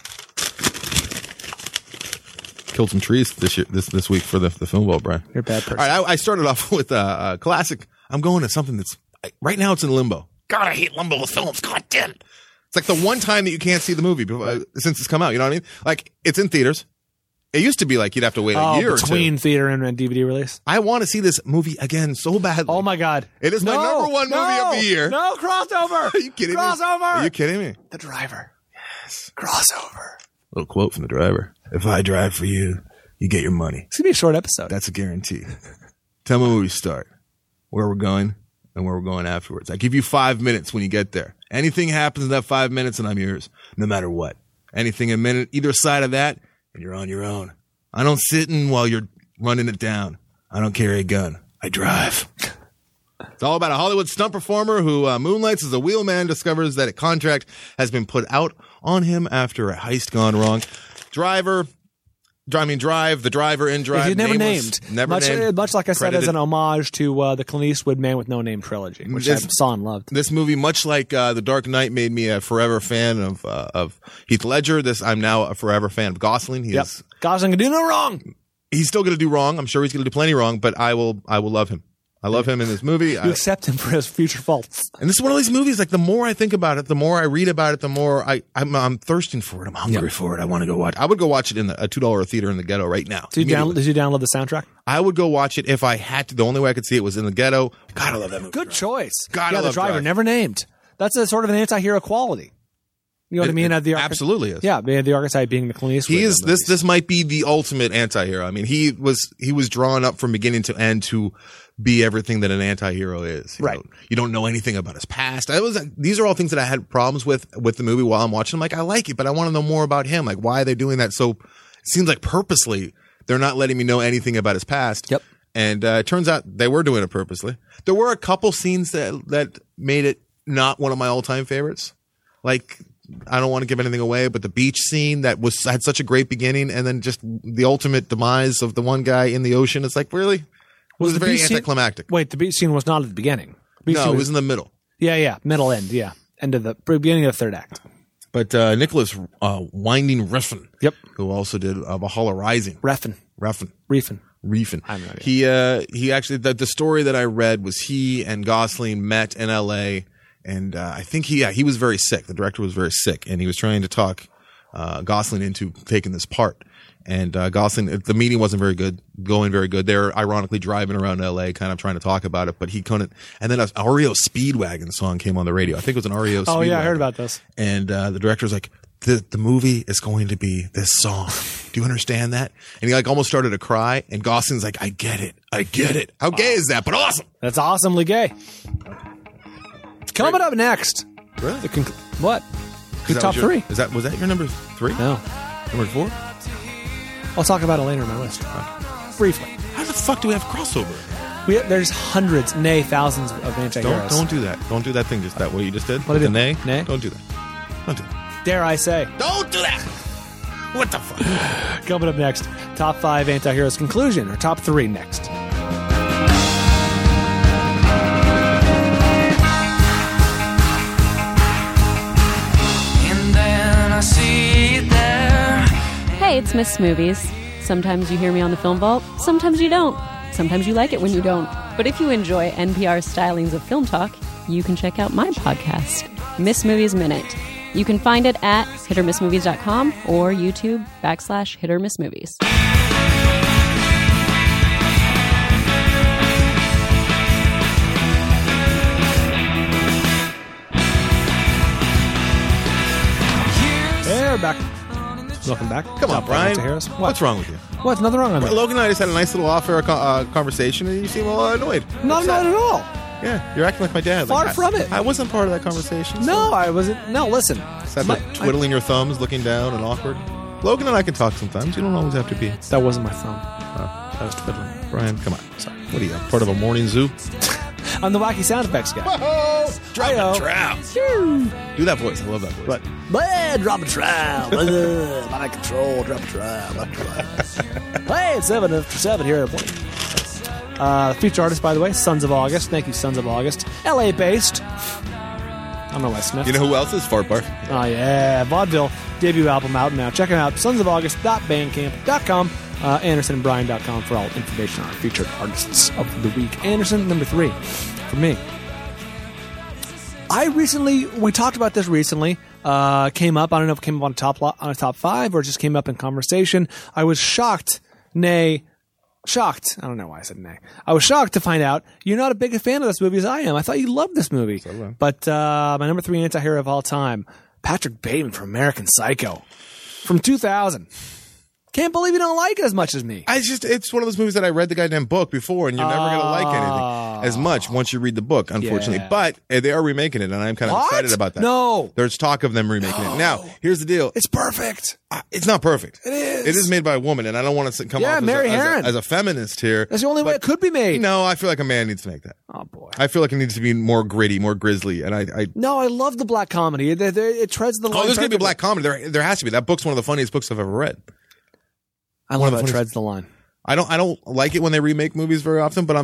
Killed some trees this week for the film vault, Brian. You're a bad person. All right, I started off with a classic. I'm going to something that's right now. It's in limbo. God, I hate limbo with films. God damn it! It's like the one time that you can't see the movie since it's come out. You know what I mean? Like it's in theaters. It used to be like you'd have to wait a year or two between theater and DVD release. I want to see this movie again so badly. Oh my God! It is my number 1 movie of the year. No crossover. Are you kidding me? Crossover. Are you kidding me? The Driver. Yes. Crossover. Little quote from The Driver. If I drive for you, you get your money. It's going to be a short episode. That's a guarantee. Tell me where we start, where we're going, and where we're going afterwards. I give you 5 minutes when you get there. Anything happens in that 5 minutes, and I'm yours, no matter what. Anything a minute, either side of that, and you're on your own. I don't sit in while you're running it down. I don't carry a gun. I drive. It's all about a Hollywood stunt performer who moonlights as a wheelman, discovers that a contract has been put out on him after a heist gone wrong. Drive, the driver in Drive. He's never named. Never named. Much like I said, as an homage to the Clint Eastwood Man with No Name trilogy, which I saw and loved. This movie, much like The Dark Knight, made me a forever fan of Heath Ledger. I'm now a forever fan of Gosling. Gosling can do no wrong. He's still going to do wrong. I'm sure he's going to do plenty wrong, but I will love him. I love him in this movie. You accept him for his future faults. And this is one of these movies, like the more I think about it, the more I read about it, the more I'm thirsting for it. I'm hungry for it. I want to go watch it. I would go watch it in a $2 theater in the ghetto right now. Did you download the soundtrack? I would go watch it if I had to. The only way I could see it was in the ghetto. God, I love that movie. Good choice. God, I love The Driver, never named. That's a sort of an anti-hero quality. You know what I mean? Absolutely is. Yeah, the archetype being the Clint Eastwood. He is this might be the ultimate anti-hero. I mean, he was drawn up from beginning to end to be everything that an anti-hero is. Right. You don't know anything about his past. These are all things that I had problems with the movie while I'm watching. I'm like, I like it, but I want to know more about him. Like, why are they doing that? So it seems like purposely they're not letting me know anything about his past. Yep. And it turns out they were doing it purposely. There were a couple scenes that made it not one of my all-time favorites. Like, I don't want to give anything away, but the beach scene that had such a great beginning, and then just the ultimate demise of the one guy in the ocean. It's like, really? It was very anticlimactic. Wait, the beach scene was not at the beginning. No, it was in the middle. Yeah, middle end. Yeah, end of the beginning of the third act. But Nicholas Winding Refn, yep, who also did Valhalla Rising. Refn. I have no idea. He actually the story that I read was he and Gosling met in L.A. And I think he was very sick. The director was very sick, and he was trying to talk Gosling into taking this part. And Gosling, the meeting wasn't going very good. They're ironically driving around L.A., kind of trying to talk about it, but he couldn't. And then an REO Speedwagon song came on the radio. I think it was an REO Speedwagon. Oh yeah, I heard about this. And the director was like, the movie is going to be this song. Do you understand that? And he like almost started to cry. And Gosling's like, I get it. How gay is that? But awesome. That's awesomely gay. Coming up next. Really? What? Your top 3. Was that your number 3? No. Number 4? I'll talk about it later in my list. Briefly. How the fuck do we have crossover? There's hundreds, nay, thousands of anti-heroes. Don't do that. Don't do that thing. Just that what you just did. What did I do? Nay? Don't do that. Dare I say? Don't do that. What the fuck? Coming up next, top 5 anti-heroes conclusion, or top 3 next. Hey, it's Miss Movies. Sometimes you hear me on the Film Vault, sometimes you don't. Sometimes you like it when you don't. But if you enjoy NPR's stylings of film talk, you can check out my podcast, Miss Movies Minute. You can find it at hitormissmovies.com or YouTube /hitormissmovies. We're back. Welcome back. Come on, Brian. What's wrong with you? What's nothing wrong with me? Logan and I just had a nice little off-air conversation, and you seem all annoyed. Not annoyed at all. Yeah, you're acting like my dad. Far from it. I wasn't part of that conversation. So. No, I wasn't. No, listen. Twiddling your thumbs, looking down, and awkward. Logan and I can talk sometimes. You don't always have to be. That wasn't my thumb. That was twiddling. Brian, come on. Sorry. What are you, part of a morning zoo? I'm the wacky sound effects guy. Whoa! Drop a trout. Do that voice. I love that voice. What? Drop a trout. Out of control. Drop a trout. Hey, it's 7 after 7 here at the point. Feature artist, by the way, Sons of August. Thank you, Sons of August. LA based. don't know why I sniffed. You know who else is Fart Barf? Oh, yeah. Vaudeville debut album out now. Check it out. sonsofaugust.bandcamp.com. AndersonandBryan.com for all information on our featured artists of the week. Anderson, number 3 for me. We talked about this recently. Came up. I don't know if it came up on a top 5 or just came up in conversation. I was shocked. Shocked. I don't know why I said nay. I was shocked to find out you're not a big fan of this movie as I am. I thought you loved this movie. But my number 3 anti-hero of all time, Patrick Bateman from American Psycho from 2000. Can't believe you don't like it as much as me. It's one of those movies that I read the goddamn book before, and you're never going to like anything as much once you read the book, unfortunately. Yeah. But they are remaking it, and I'm kind of excited about that. No. There's talk of them remaking it. Now, here's the deal. It's perfect. It's not perfect. It is. It is made by a woman, and I don't want to come off as a feminist here. That's the only way it could be made. No, I feel like a man needs to make that. Oh, boy. I feel like it needs to be more gritty, more grisly, and No, I love the black comedy. It treads the line. Oh, there's going to be black comedy. There has to be. That book's one of the funniest books I've ever read. I love how it treads the line. I don't like it when they remake movies very often, but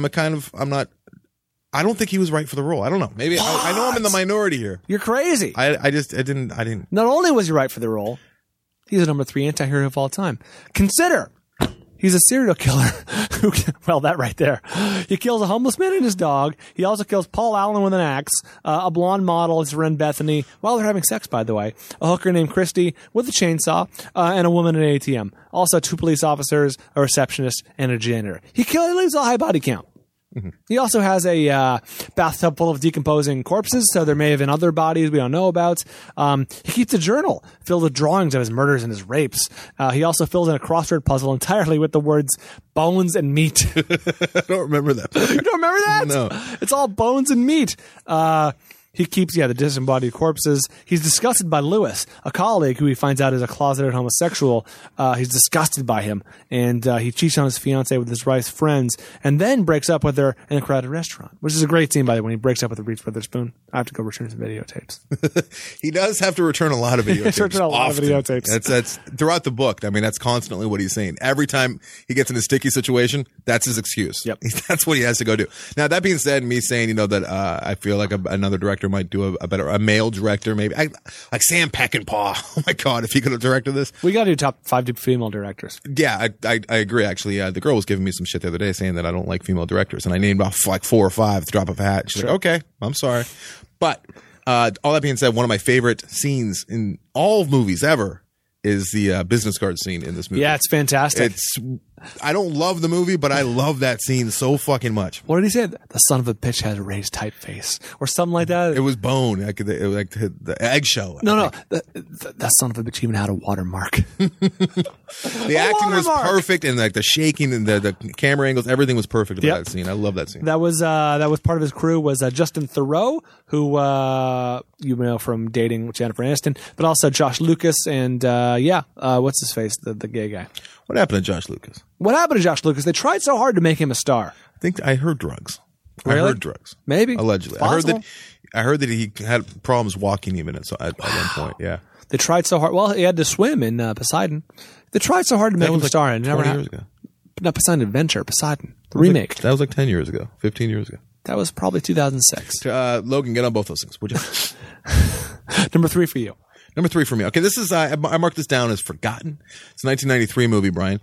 I don't think he was right for the role. I don't know. Maybe I know I'm in the minority here. You're crazy. I didn't. Not only was he right for the role, he's a number 3 anti-hero of all time. Consider he's a serial killer. Well, that right there. He kills a homeless man and his dog. He also kills Paul Allen with an axe, a blonde model, it's Ren Bethany, while they're having sex, by the way, a hooker named Christy with a chainsaw, and a woman at an ATM. Also 2 police officers, a receptionist, and a janitor. He leaves a high body count. Mm-hmm. He also has a bathtub full of decomposing corpses, so there may have been other bodies we don't know about. He keeps a journal filled with drawings of his murders and his rapes. He also fills in a crossword puzzle entirely with the words bones and meat. I don't remember that. You don't remember that? No. It's all bones and meat. He keeps, the disembodied corpses. He's disgusted by Lewis, a colleague who he finds out is a closeted homosexual. He's disgusted by him, and he cheats on his fiancée with his wife's friends, and then breaks up with her in a crowded restaurant, which is a great scene, by the way, when he breaks up with Reese Witherspoon. I have to go return some videotapes. He does have to return a lot of videotapes. Return a lot of videotapes. That's throughout the book. I mean, that's constantly what he's saying. Every time he gets in a sticky situation, that's his excuse. Yep. That's what he has to go do. Now, that being said, me saying, that I feel like another director might do a male director, maybe like Sam Peckinpah. Oh my God, if he could have directed this, we got to do top 5 female directors. Yeah, I agree. Actually, the girl was giving me some shit the other day saying that I don't like female directors, and I named off like 4 or 5 at the drop of a hat. She's like, okay, I'm sorry, but all that being said, one of my favorite scenes in all movies ever is the business card scene in this movie. Yeah, it's fantastic. I don't love the movie, but I love that scene so fucking much. What did he say? The son of a bitch has a raised typeface or something like that. It was Bone, like the eggshell. No. That son of a bitch even had a watermark. The acting was perfect, and like the shaking and the camera angles, everything was perfect about that scene. I love that scene. That was part of his crew was Justin Theroux, who you know from dating Jennifer Aniston, but also Josh Lucas and what's his face, the gay guy. What happened to Josh Lucas? What happened to Josh Lucas? They tried so hard to make him a star. I heard drugs. Really? I heard drugs. Maybe. Allegedly. I heard that he had problems walking even at one point. Yeah. They tried so hard. Well, he had to swim in Poseidon. They tried so hard to make him a star. And 20 years ago. Not Poseidon Adventure. Poseidon. The remake. That was like 10 years ago. 15 years ago. That was probably 2006. Logan, get on both those things, would you? Number 3 for you. Number 3 for me. Okay, this is I marked this down as Forgotten. It's a 1993 movie, Brian.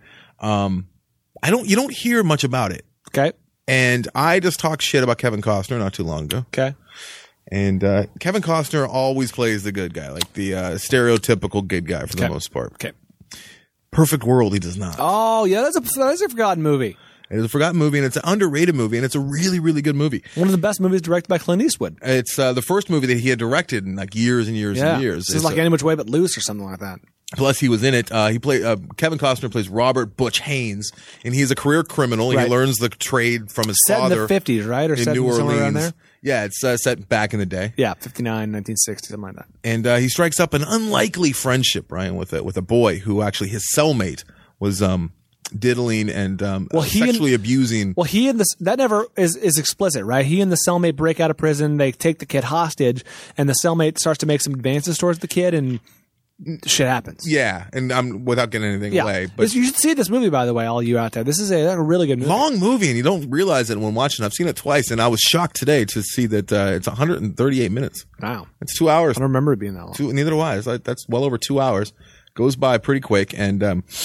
You don't hear much about it. Okay. And I just talked shit about Kevin Costner not too long ago. Okay. And Kevin Costner always plays the good guy, like the stereotypical good guy for the most part. Okay. Perfect World, he does not. Oh, yeah, that's a forgotten movie. It is a forgotten movie, and it's an underrated movie, and it's a really, really good movie. One of the best movies directed by Clint Eastwood. It's the first movie that he had directed in like years and years and years. This is like Any Which Way But Loose or something like that. Plus, he was in it. Kevin Costner plays Robert Butch Haynes, and he's a career criminal. Right. He learns the trade from his father. Set in the 50s, right? Or in set New somewhere around Orleans. there? Yeah, it's set back in the day. Yeah, 59, 1960, something like that. And he strikes up an unlikely friendship, Brian, with a boy who actually his cellmate was diddling and sexually abusing. Well, that never is explicit, right? He and the cellmate break out of prison. They take the kid hostage, and the cellmate starts to make some advances towards the kid, and shit happens. Yeah, and I'm without getting anything away. But you should see this movie, by the way, all you out there. This is a really good movie. Long movie, and you don't realize it when watching. I've seen it twice, and I was shocked today to see that it's 138 minutes. Wow. It's 2 hours. I don't remember it being that long. Neither do I. That's well over 2 hours. Goes by pretty quick, and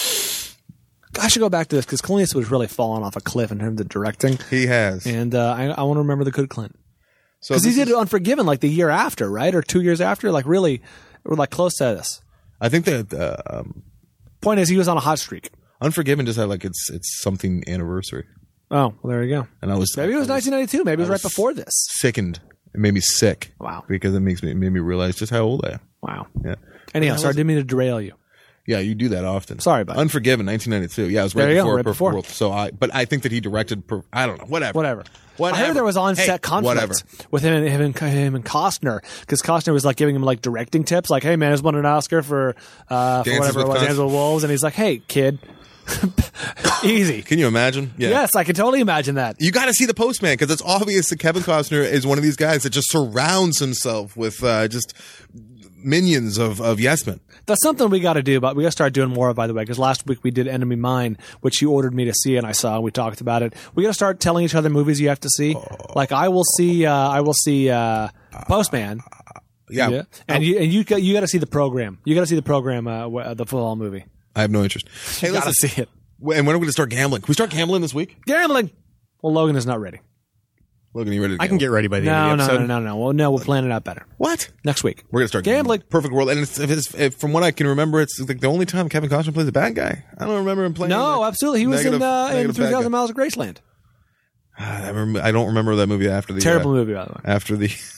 I should go back to this because Clint Eastwood has really fallen off a cliff in terms of directing. He has. And I want to remember the good Clint. Because he did Unforgiven like the year after, right? Or 2 years after? Like really, we're like close to this. I think that point is he was on a hot streak. Unforgiven just had like it's something anniversary. Oh, well, there you go. And maybe it was 1992. Maybe it was right before this. Sickened. It made me sick. Wow. Because it made me realize just how old I am. Wow. Yeah. Anyhow, sorry, I didn't mean to derail you. Yeah, you do that often. Sorry about it. Unforgiven, 1992. Yeah, it was right Perfect World. So but I think that he directed. I don't know. Whatever. I heard there was on-set conflict with him and Costner because Costner was like giving him like directing tips, like, "Hey man, I just won an Oscar for whatever it was, Dances with Wolves," and he's like, "Hey kid, easy." Can you imagine? Yeah. Yes, I can totally imagine that. You got to see The Postman because it's obvious that Kevin Costner is one of these guys that just surrounds himself with just minions of yes men. That's something we got to do, but we got to start doing more of, by the way, because last week we did Enemy Mine, which you ordered me to see, and I saw, and we talked about it. We got to start telling each other movies you have to see. Like I will see Postman. Yeah. And you got to see The Program. You got to see The Program, the football movie. I have no interest. Hey, let's see it. And when are we going to start gambling? Can we start gambling this week? Gambling. Well, Logan is not ready. Logan, are you ready to gamble? I can get ready by the end of the episode. No. Well, no, we'll plan it out better. What? Next week. We're going to start gambling. Perfect World. And from what I can remember, it's like the only time Kevin Costner plays a bad guy. I don't remember him playing. No, absolutely. He was in 3,000 Miles of Graceland. I don't remember that movie after the terrible movie, by the way. After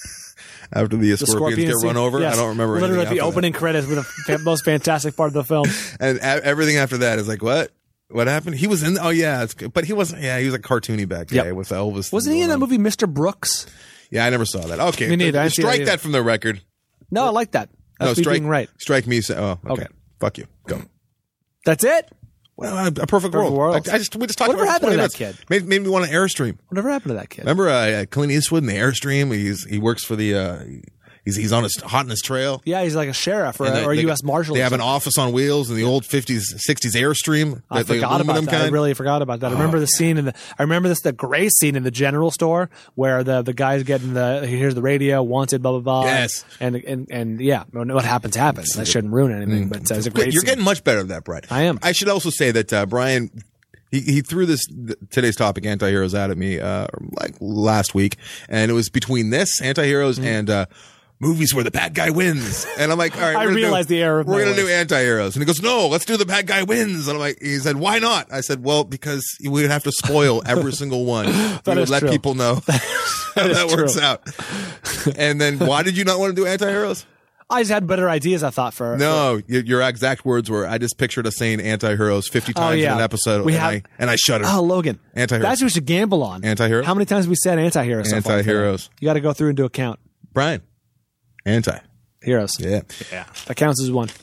the Scorpions get run over. Yes. I don't remember. Literally the opening credits were the most fantastic part of the film. And everything after that is like, what? What happened? He was in. Oh yeah, but he wasn't. Yeah, he was a cartoony bad guy with Elvis. Wasn't he in that movie, Mr. Brooks? Yeah, I never saw that. Okay, me neither. Strike that from the record. No, I like that. That's being right. Strike me. Okay. Fuck you. Go. That's it. Well, a Perfect World. We just talked Whatever about happened to that kid? Made me want an Airstream. Whatever happened to that kid? Remember Clint Eastwood in the Airstream? He works for the. He's on hot in his trail. Yeah, he's like a sheriff or a U.S. Marshal. They have an office on wheels in the old 50s, 60s Airstream. I forgot about that. I really forgot about that. I remember the scene the gray scene in the general store where the guy's getting he hears the radio, wanted, blah, blah, blah. Yes. And yeah, what happens. I shouldn't ruin anything, but it's a great You're scene. getting much better at that, Brett. I am. I should also say that Brian, he threw today's topic, anti-heroes, out at me like last week. And it was between this, anti-heroes, and movies where the bad guy wins. And I'm like, all right, I realized the error of we're going to do anti-heroes. And he goes, no, let's do the bad guy wins. And he said, why not? I said, well, because we would have to spoil every single one. We would let people know how that works out. And then why did you not want to do anti-heroes? I just had better ideas, I thought, No, your exact words were, I just pictured us saying anti-heroes 50 times in an episode, and I shuddered. Oh, Logan. Anti-heroes. That's what we should gamble on. Anti-heroes? How many times have we said anti-heroes? Anti-heroes. You got to go through and do a count. Brian. Anti-heroes. Yeah. That counts as one.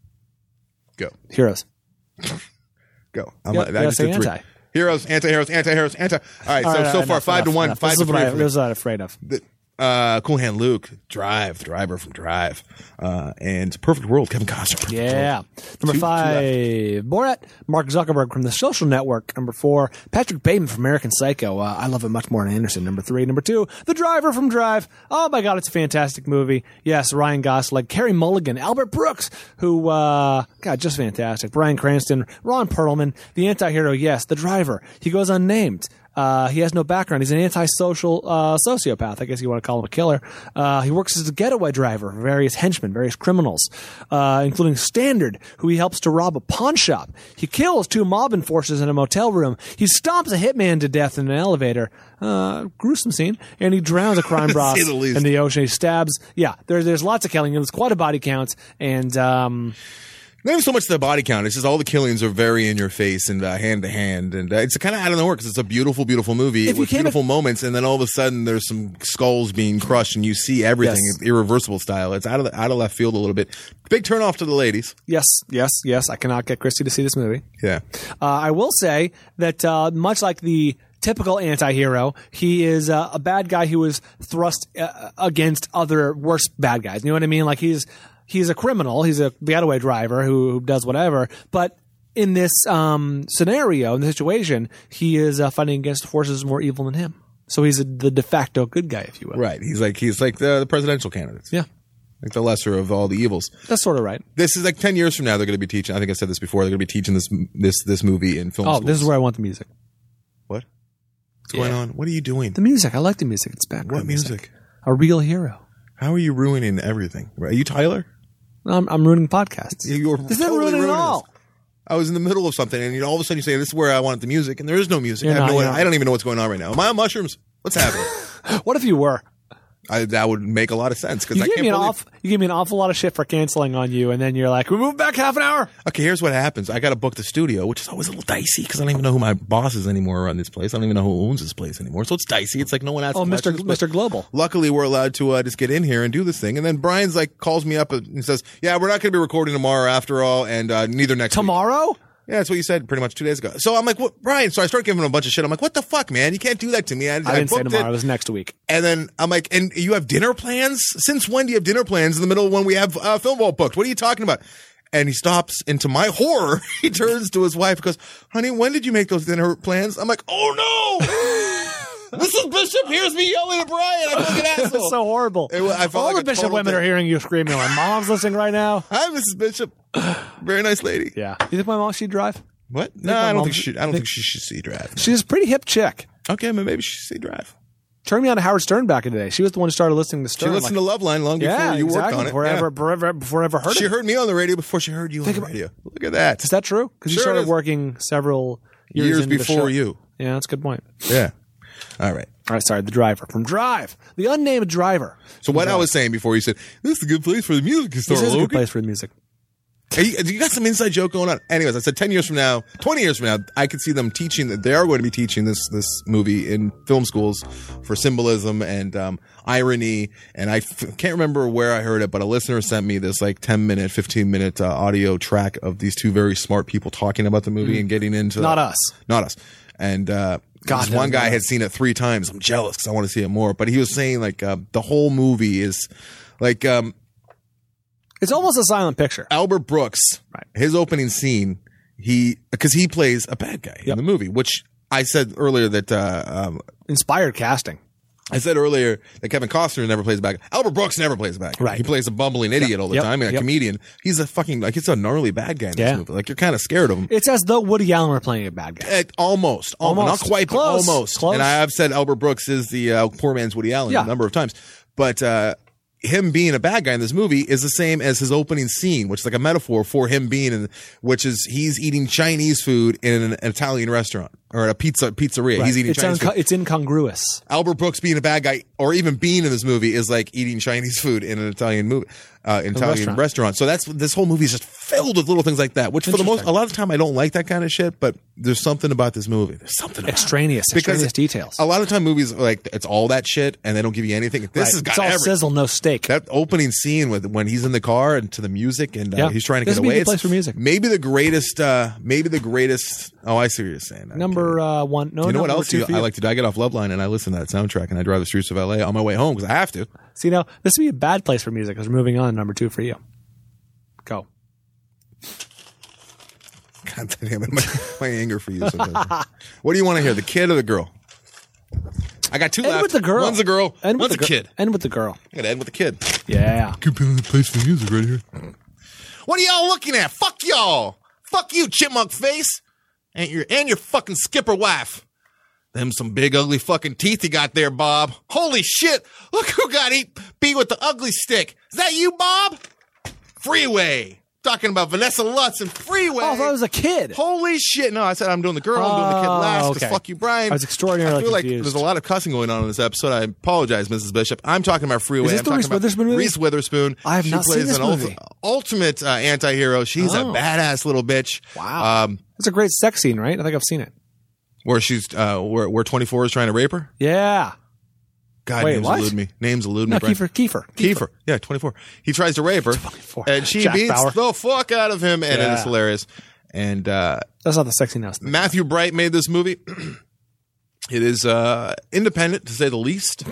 Go. Heroes. Go. I just did anti. Heroes, anti-heroes, anti-heroes, anti. All right, so far 5-1, 5-3. This is what I'm afraid of. Cool Hand Luke, Driver from Drive, and Perfect World, Kevin Costner. Yeah. Number 5, Borat, Mark Zuckerberg from The Social Network. Number 4, Patrick Bateman from American Psycho. I love it much more than Anderson. Number 3. Number 2, The Driver from Drive. Oh my God, it's a fantastic movie. Yes, Ryan Gosling, Carey Mulligan, Albert Brooks, who, just fantastic. Bryan Cranston, Ron Perlman, the anti-hero, yes, The Driver. He goes unnamed. He has no background. He's an antisocial sociopath. I guess you want to call him a killer. He works as a getaway driver for various henchmen, various criminals, including Standard, who he helps to rob a pawn shop. He kills 2 mob enforcers in a motel room. He stomps a hitman to death in an elevator. Gruesome scene. And he drowns a crime boss in the ocean. He stabs. Yeah, there's lots of killing. There's quite a body count. And not even so much the body count. It's just all the killings are very in your face and hand to hand. And it's kind of out of nowhere because it's a beautiful, beautiful movie with beautiful moments. And then all of a sudden there's some skulls being crushed and you see everything. Yes. Irreversible style. It's out of left field a little bit. Big turn off to the ladies. Yes. I cannot get Christy to see this movie. Yeah. I will say that much like the typical anti-hero, he is a bad guy who is thrust against other worse bad guys. You know what I mean? Like he's he's a criminal. He's a getaway driver who does whatever. But in this scenario, in the situation, he is fighting against forces more evil than him. So he's the de facto good guy, if you will. Right. He's like the presidential candidates. Yeah. Like the lesser of all the evils. That's sort of right. This is like 10 years from now. They're going to be teaching. I think I said this before. They're going to be teaching this movie in film schools. Oh, this is where I want the music. What? What's going on? What are you doing? The music. I like the music. It's background. What music? A Real Hero. How are you ruining everything? Are you Tyler? I'm ruining podcasts. You're this isn't ruining at all. I was in the middle of something, and all of a sudden you say, "This is where I want the music," and there is no music. I don't even know what's going on right now. Am I on mushrooms? What's happening? What if you were? That would make a lot of sense because you gave me an awful lot of shit for canceling on you, and then you're like, "We move back half an hour." Okay, here's what happens. I got to book the studio, which is always a little dicey because I don't even know who my boss is anymore around this place. I don't even know who owns this place anymore, so it's dicey. It's like no one asks. Oh, Mr. Global. Luckily, we're allowed to just get in here and do this thing, and then Brian's like calls me up and says, "Yeah, we're not going to be recording tomorrow after all, and neither next tomorrow." Week. Yeah, that's what you said pretty much 2 days ago. So I'm like, what, Brian? So I start giving him a bunch of shit. I'm like, what the fuck, man? You can't do that to me. I didn't say tomorrow. It was next week. And then I'm like, and you have dinner plans? Since when do you have dinner plans in the middle of when we have Film Vault booked? What are you talking about? And he stops, and to my horror, he turns to his wife and goes, honey, when did you make those dinner plans? I'm like, oh no! Mrs. Bishop hears me yelling at Brian. I'm like an asshole. That's so horrible. All the Bishop women are hearing you screaming. My mom's listening right now. Hi, Mrs. Bishop. Very nice lady. Yeah. You think my mom should drive? What? No, I don't think she should see drive. No. She's a pretty hip chick. Okay, maybe she should see drive. Turned me on to Howard Stern back in the day. She was the one who started listening to Stern. She listened to Loveline long before you worked on it. Before I ever heard it. She heard me on the radio before she heard you on the radio. Look at that. Is that true? Because you started working several years before you. Yeah, that's a good point. Yeah. All right. Sorry, the driver. From Drive. The unnamed driver. So what I was saying before you said, this is a good place for the music to start. This is a good place for the music. You got some inside joke going on. Anyways, I said 10 years from now, 20 years from now, I could see them teaching that they are going to be teaching this movie in film schools for symbolism and irony. And I can't remember where I heard it, but a listener sent me this like 10-minute, 15-minute audio track of these two very smart people talking about the movie and getting into Not us. And this one guy had seen it 3 times. I'm jealous because I want to see it more. But he was saying like the whole movie is like it's almost a silent picture. Albert Brooks, right. His opening scene, because he plays a bad guy in the movie, which I said earlier that inspired casting. I said earlier that Kevin Costner never plays a bad guy. Albert Brooks never plays a bad guy. Right. He plays a bumbling idiot all the time and a comedian. He's a fucking it's a gnarly bad guy in this movie. Like you're kind of scared of him. It's as though Woody Allen were playing a bad guy. Almost. Not quite, but almost. Close. And I have said Albert Brooks is the poor man's Woody Allen a number of times, but. Him being a bad guy in this movie is the same as his opening scene, which is like a metaphor for him being which is he's eating Chinese food in an Italian restaurant or at a pizzeria. Right. He's eating Chinese food. It's incongruous. Albert Brooks being a bad guy or even being in this movie is like eating Chinese food in an Italian restaurant. So this whole movie is just filled with little things like that, which a lot of the time I don't like that kind of shit, but there's something about this movie. There's something about extraneous details. A lot of time movies are like it's all that shit and they don't give you anything. This has got it's all sizzle, no steak. That opening scene when he's in the car and to the music and he's trying to get away. This would be a place for music. Maybe the greatest. Oh, I see what you're saying. Number one. No, you know what else I like to do? I get off Loveline and I listen to that soundtrack and I drive the streets of LA on my way home because I have to. See, now this would be a bad place for music because we're moving on. Number 2 for you. Go. God damn it! My anger for you. Sometimes. What do you want to hear? The kid or the girl? I got 2 left. End with the girl. One's a girl. One's a kid. End with the girl. I got to end with the kid. Yeah. Good place for music right here. What are y'all looking at? Fuck y'all. Fuck you, chipmunk face. And your fucking skipper wife. Them some big ugly fucking teeth you got there, Bob. Holy shit. Look who got beat with the ugly stick. Is that you, Bob? Freeway. Talking about Vanessa Lutz and Freeway. Oh, that was a kid. Holy shit. No, I said I'm doing the girl. I'm doing the kid last because fuck you, Brian. I was extraordinarily confused. I feel like there's a lot of cussing going on in this episode. I apologize, Mrs. Bishop. I'm talking about Freeway. Is this the Reese Witherspoon movie? Reese Witherspoon. I have not seen this movie. Ultimate anti-hero. She's a badass little bitch. Wow. It's a great sex scene, right? I think I've seen it. Where she's where 24 is trying to rape her? Yeah. God, names elude me. Names elude me. Kiefer. Yeah, 24. He tries to rape her. 24. And she beats the fuck out of him, and it is hilarious. And that's not the sexy now. Matthew Bright made this movie. It is independent, to say the least.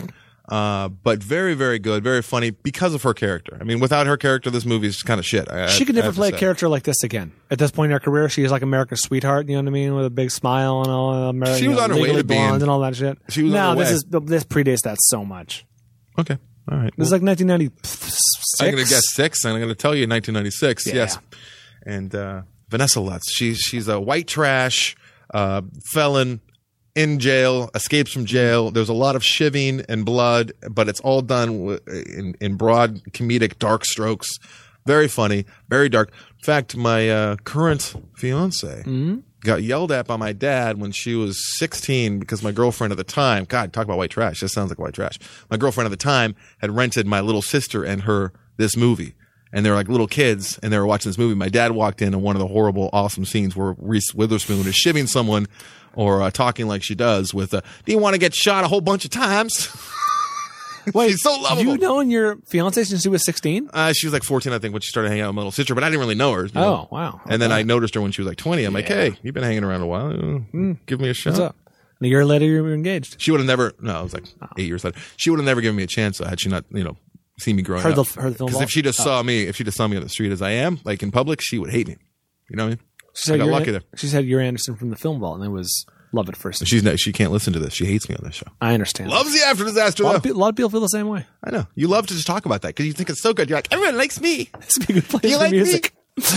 But very, very good, very funny because of her character. I mean, without her character, this movie is kind of shit. She could never play a character like this again. At this point in her career, she is like America's sweetheart. You know what I mean, with a big smile and all. She was on her way to being and all that shit. She was on her way. This predates that so much. Okay, all right. This is like 1996. I'm going to guess 6, and I'm going to tell you 1996. Yeah. Yes, and Vanessa Lutz. She's a white trash felon. In jail, escapes from jail. There's a lot of shivving and blood, but it's all done in broad comedic dark strokes. Very funny, very dark. In fact, my current fiance got yelled at by my dad when she was 16 because my girlfriend at the time, God, talk about white trash. This sounds like white trash. My girlfriend at the time had rented my little sister and her this movie. And they were like little kids, and they were watching this movie. My dad walked in, and one of the horrible, awesome scenes where Reese Witherspoon is shivving someone or talking like she does with, do you want to get shot a whole bunch of times? Wait, she's so lovable. You known your fiance since she was 16? She was like 14, I think, when she started hanging out with my little sister, but I didn't really know her. Oh, wow. Okay. And then I noticed her when she was like 20. I'm like, hey, you've been hanging around a while. Give me a shot. What's up? And a year later, you were engaged. She would have never, no, it was like 8 years later. She would have never given me a chance had she not, seen me growing up. Heard the film. Because if she just saw me on the street as I am, like in public, she would hate me. You know what I mean? I got lucky there. She said you're Anderson from the Film Vault, and it was love at first. She can't listen to this. She hates me on this show. I understand. Loves the After Disaster, though. A lot of people feel the same way. I know. You love to just talk about that because you think it's so good. You're like, everyone likes me. It's a good place you for like music.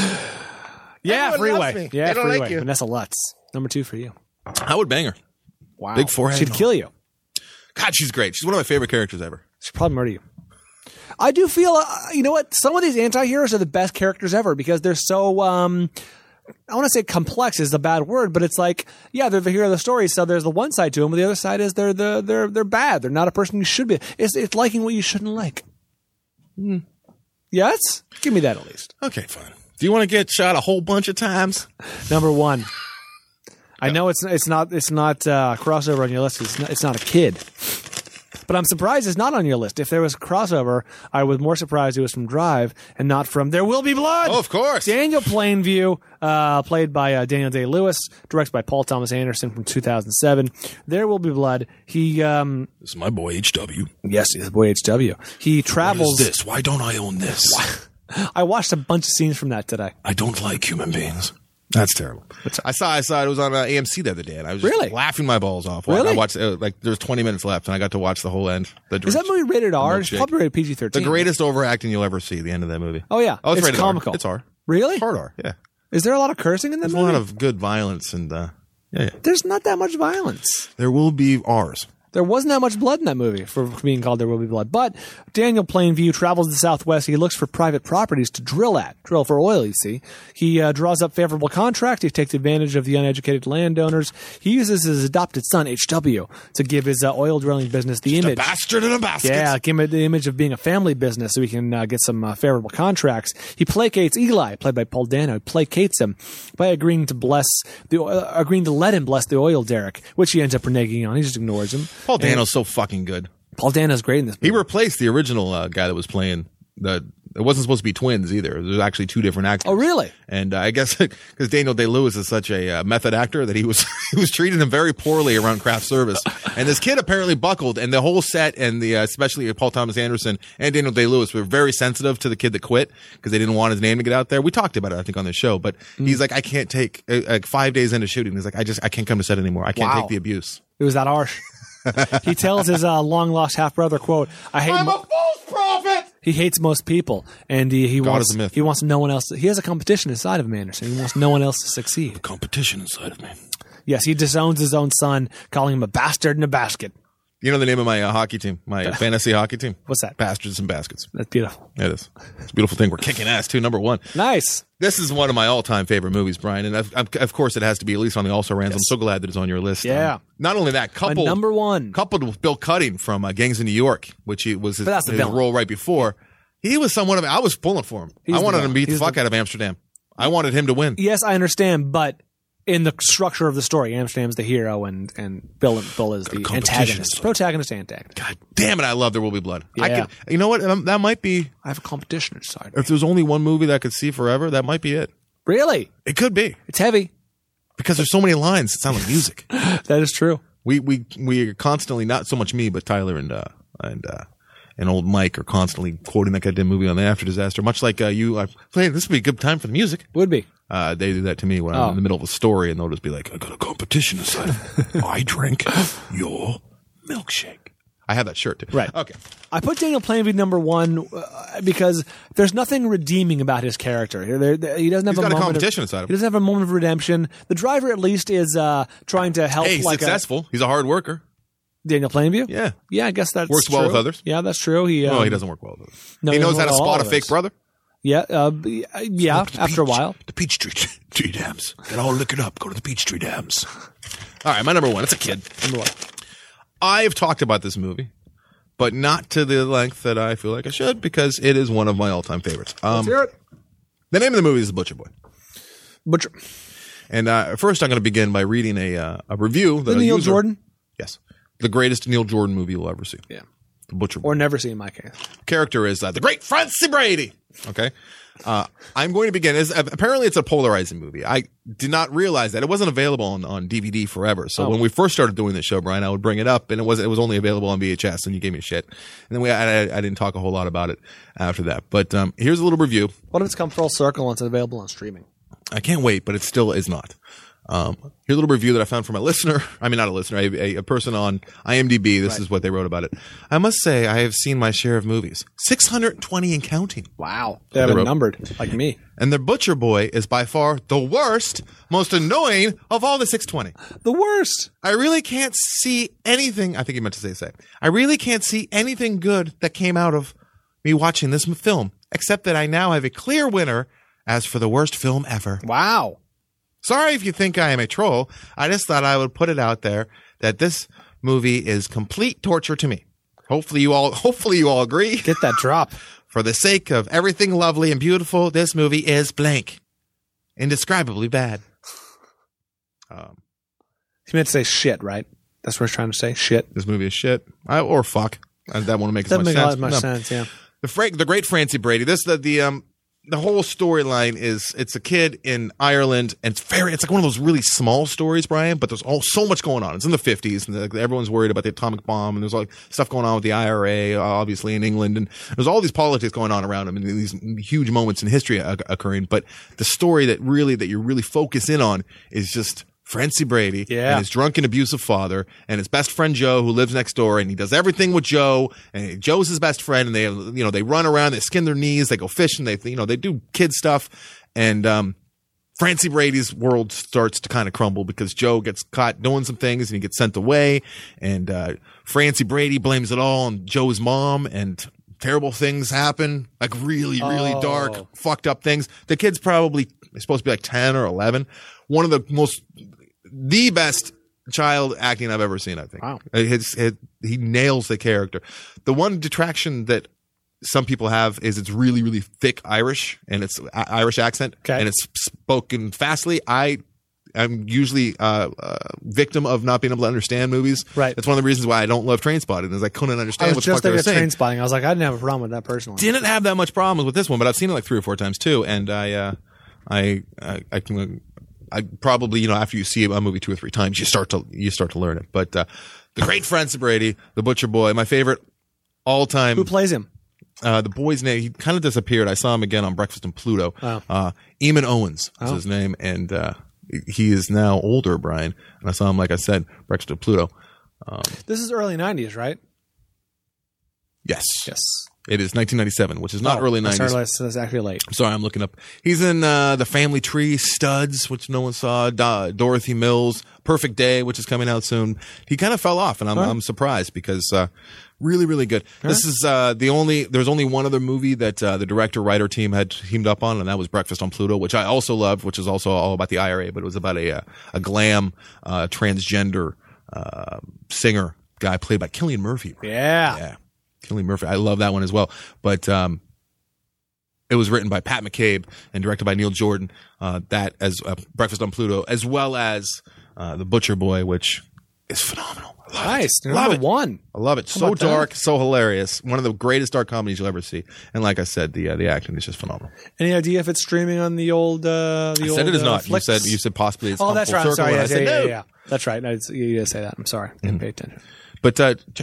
Yeah, Freeway. Yeah, Freeway. Like Vanessa Lutz. Number 2 for you. I would bang her. Wow. Big forehead. She'd kill you. God, she's great. She's one of my favorite characters ever. She'd probably murder you. I do feel, you know what? Some of these anti-heroes are the best characters ever because they're so, I want to say complex is the bad word, but it's like, yeah, they're the hero of the story. So there's the one side to them, but the other side is they're bad. They're not a person you should be. It's liking what you shouldn't like. Yes? Give me that at least. Okay, fine. Do you want to get shot a whole bunch of times? Number 1. I know it's not crossover on your list. It's not a kid. But I'm surprised it's not on your list. If there was a crossover, I was more surprised it was from Drive and not from There Will Be Blood. Oh, of course. Daniel Plainview, played by Daniel Day-Lewis, directed by Paul Thomas Anderson from 2007. There Will Be Blood. He this is my boy H.W. Yes, his boy H.W. He travels. What is this? Why don't I own this? I watched a bunch of scenes from that today. I don't like human beings. That's terrible. I saw it was on AMC the other day, and I was just laughing my balls off. Really? I watched there's 20 minutes left, and I got to watch the whole end. Is that movie rated R? It's probably rated PG-13. The greatest overacting you'll ever see. The end of that movie. Oh yeah, it's rated comical. R. It's R. Really? Hard R. Yeah. Is there a lot of cursing in that movie? There's a lot of good violence and yeah. There's not that much violence. There will be R's. There wasn't that much blood in that movie for being called There Will Be Blood. But Daniel Plainview travels to the Southwest. He looks for private properties to drill for oil, you see. He draws up favorable contracts. He takes advantage of the uneducated landowners. He uses his adopted son, H.W., to give his oil drilling business the image. A bastard in a basket. Yeah, give him the image of being a family business so he can get some favorable contracts. He placates Eli, played by Paul Dano. He placates him by agreeing to let him bless the oil derrick, which he ends up reneging on. He just ignores him. Paul Dano's so fucking good. Paul Dano's great in this movie. He replaced the original guy that was playing it wasn't supposed to be twins either. There's actually 2 different actors. Oh, really? And I guess because Daniel Day-Lewis is such a method actor that he was treating him very poorly around craft service. And this kid apparently buckled, and the whole set and especially Paul Thomas Anderson and Daniel Day-Lewis were very sensitive to the kid that quit because they didn't want his name to get out there. We talked about it, I think, on the show. But he's like, I can't take 5 days into shooting. He's like, I can't come to set anymore. I can't take the abuse. It was that harsh. He tells his long lost half brother, "quote I'm a false prophet." He hates most people, and he wants no one else. He has a competition inside of him, Anderson. He wants no one else to succeed. A competition inside of me. Yes, he disowns his own son, calling him a bastard in a basket. You know the name of my hockey team, my fantasy hockey team? What's that? Bastards and Baskets. That's beautiful. It is. It's a beautiful thing. We're kicking ass, too. Number 1. Nice. This is one of my all-time favorite movies, Brian. And of course, it has to be at least on the Also Rans. Yes. I'm so glad that it's on your list. Yeah. Not only that, number 1. Coupled with Bill Cutting from Gangs of New York, which was his role right before. He was somewhat of I was pulling for him. I wanted him to beat the fuck out of Amsterdam. I wanted him to win. Yes, I understand, but in the structure of the story, Amsterdam's the hero and Bill is the antagonist. Protagonist, antagonist. God damn it, I love There Will Be Blood. Yeah. You know what? That might be... I have a competition inside. If there's only one movie that I could see forever, that might be it. Really? It could be. It's heavy. Because there's so many lines that sound like music. That is true. We are constantly, not so much me, but Tyler and and old Mike are constantly quoting that goddamn movie on the After Disaster, much like you. Hey, this would be a good time for the music. Would be. They do that to me when I'm in the middle of a story, and they'll just be like, I got a competition inside of me. I drink your milkshake. I have that shirt, too. Right. Okay. I put Daniel Plainview number 1 because there's nothing redeeming about his character. He doesn't have a competition inside of him. He doesn't have a moment of redemption. The driver, at least, is trying to help. Hey, he's successful. He's a hard worker. Daniel Plainview? Yeah. Yeah, I guess that's works true. well with others. Yeah, that's true. He doesn't work well with others. No, he knows how to spot a fake brother. Yeah, after a while. The Peachtree Dams. Get all liquored up. Go to the Peachtree Dams. All right, my number 1. It's a kid. Number 1. I've talked about this movie, but not to the length that I feel like I should, because it is one of my all-time favorites. Let's hear it. The name of the movie is The Butcher Boy. Butcher. And first, I'm going to begin by reading a review. The Neil Jordan? Yes. The greatest Neil Jordan movie you'll ever see. Yeah. The Butcher Boy. Or never see, in my case. Character is the great Francie Brady. Okay. I'm going to begin. Apparently, it's a polarizing movie. I did not realize that it wasn't available on DVD forever. So when we first started doing this show, Brian, I would bring it up, and it was only available on VHS, and you gave me shit. And then I didn't talk a whole lot about it after that. But here's a little review. What if it's come full circle and it's available on streaming? I can't wait, but it still is not. Here's a little review that I found from a listener. I mean, not a listener, a person on IMDb. This is what they wrote about it. I must say, I have seen my share of movies. 620 and counting. Wow. They have it numbered, like me. And The Butcher Boy is by far the worst, most annoying of all the 620. The worst. I really can't see anything. I think he meant to say. I really can't see anything good that came out of me watching this film, except that I now have a clear winner as for the worst film ever. Wow. Sorry if you think I am a troll. I just thought I would put it out there that this movie is complete torture to me. Hopefully you all agree. Get that drop. For the sake of everything lovely and beautiful, this movie is blank. Indescribably bad. He meant to say shit, right? That's what he's trying to say. Shit. This movie is shit. Or fuck. That won't make as much sense. Doesn't make much sense, yeah. The great Francie Brady. The whole storyline is it's a kid in Ireland, and it's like one of those really small stories, Brian, but there's so much going on. It's in the 50s, and everyone's worried about the atomic bomb, and there's like stuff going on with the IRA, obviously, in England, and there's all these politics going on around him, and these huge moments in history occurring. But the story that you really focus in on is just Francie Brady and his drunken, abusive father and his best friend Joe, who lives next door, and he does everything with Joe, and Joe's his best friend, and they run around, they skin their knees, they go fishing, they do kid stuff, and Francie Brady's world starts to kind of crumble because Joe gets caught doing some things and he gets sent away, and Francie Brady blames it all on Joe's mom, and terrible things happen, like really dark, fucked up things. The kid's probably supposed to be like 10 or 11. One of the best child acting I've ever seen, I think. Wow. He nails the character. The one detraction that some people have is it's really, really thick Irish, and it's Irish accent, and it's spoken fastly. I'm usually victim of not being able to understand movies. Right. That's one of the reasons why I don't love Trainspotting, is I couldn't understand what the fuck they were saying. I was just thinking Trainspotting. I was like, I didn't have a problem with that personally. Didn't have that much problem with this one, but I've seen it like 3 or 4 times too, and I probably, after you see a movie 2 or 3 times, you start to learn it. But the great Francie Brady, The Butcher Boy, my favorite all time. Who plays him? The boy's name, he kind of disappeared. I saw him again on Breakfast in Pluto. Oh. Eamon Owens is his name, and he is now older, Brian. And I saw him, like I said, Breakfast in Pluto. This is early 90s, right? Yes. Yes. It is 1997, which is not early 90s. That's actually late. Sorry, I'm looking up. He's in The Family Tree, Studs, which no one saw, Dorothy Mills, Perfect Day, which is coming out soon. He kind of fell off, and I'm surprised because really, really good. This is there's only one other movie that the director-writer team had teamed up on, and that was Breakfast on Pluto, which I also loved, which is also all about the IRA, but it was about a glam transgender singer guy played by Cillian Murphy. Yeah. Cillian Murphy. I love that one as well. But it was written by Pat McCabe and directed by Neil Jordan. That as Breakfast on Pluto, as well as The Butcher Boy, which is phenomenal. Nice. Number 1. I love it. So dark, so hilarious. One of the greatest dark comedies you'll ever see. And like I said, the acting is just phenomenal. Any idea if it's streaming on the old? I said it is not. Flicks? You said possibly. It's that's right. I'm sorry. Yeah. That's right. You did say that. I'm sorry. I didn't pay attention. But check it out.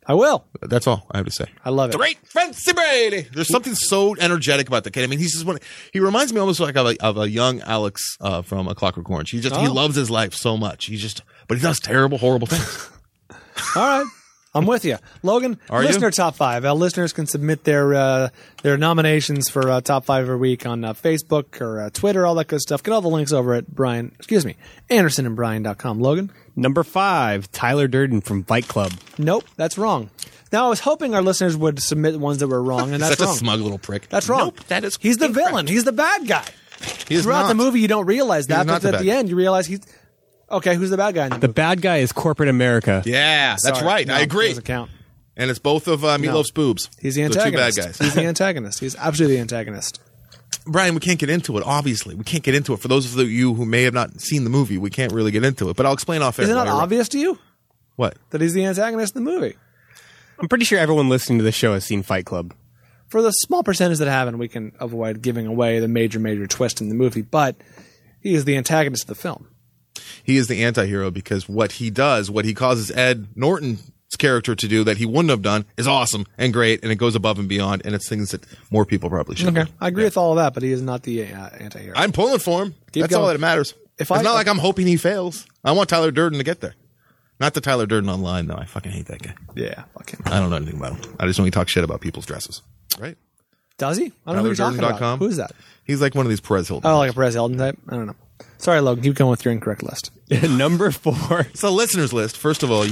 I will. That's all I have to say. I love it. Great Fancy Brady. There's something so energetic about the kid. I mean, he's just he reminds me almost like of a young Alex from A Clockwork Orange. He loves his life so much. But he does terrible, horrible things. All right. I'm with you. Logan, listener top 5. Listeners can submit their nominations for top 5 every week on Facebook or Twitter, all that good stuff. Get all the links over at AndersonandBrian.com. Logan? Number 5, Tyler Durden from Fight Club. Nope, that's wrong. Now, I was hoping our listeners would submit ones that were wrong, and that's such wrong. a smug little prick. That's wrong. Nope, that is He's the villain. He's the bad guy. Throughout the movie, you don't realize that, but at the end, you realize he's... Okay, who's the bad guy in the movie? The bad guy is corporate America. Yeah, that's right. No, I agree. Doesn't count. And it's both of Meatloaf's boobs. He's the antagonist. The two bad guys. He's the antagonist. He's absolutely the antagonist. Brian, we can't get into it, obviously. We can't get into it. For those of you who may have not seen the movie, we can't really get into it. But I'll explain off air. Is it not obvious to you? What? That he's the antagonist in the movie. I'm pretty sure everyone listening to this show has seen Fight Club. For the small percentage that haven't, we can avoid giving away the major twist in the movie. But he is the antagonist of the film. He is the anti-hero because what he does, what he causes Ed Norton's character to do that he wouldn't have done is awesome and great, and it goes above and beyond, and it's things that more people probably should do. I agree with all of that, but he is not the anti-hero. I'm pulling for him. That's all that matters. It's not like I'm hoping he fails. I want Tyler Durden to get there. Not the Tyler Durden online, though. I fucking hate that guy. Yeah, fuck him. I don't know anything about him. I just only talk shit about people's dresses. Right? Does he? I don't know who you're talking about. Who is that? He's like one of these Perez Hilton. Oh, like a Perez Hilton type? I don't know. Sorry, Logan. Keep going with your incorrect list. Number 4. It's a listener's list. First of all,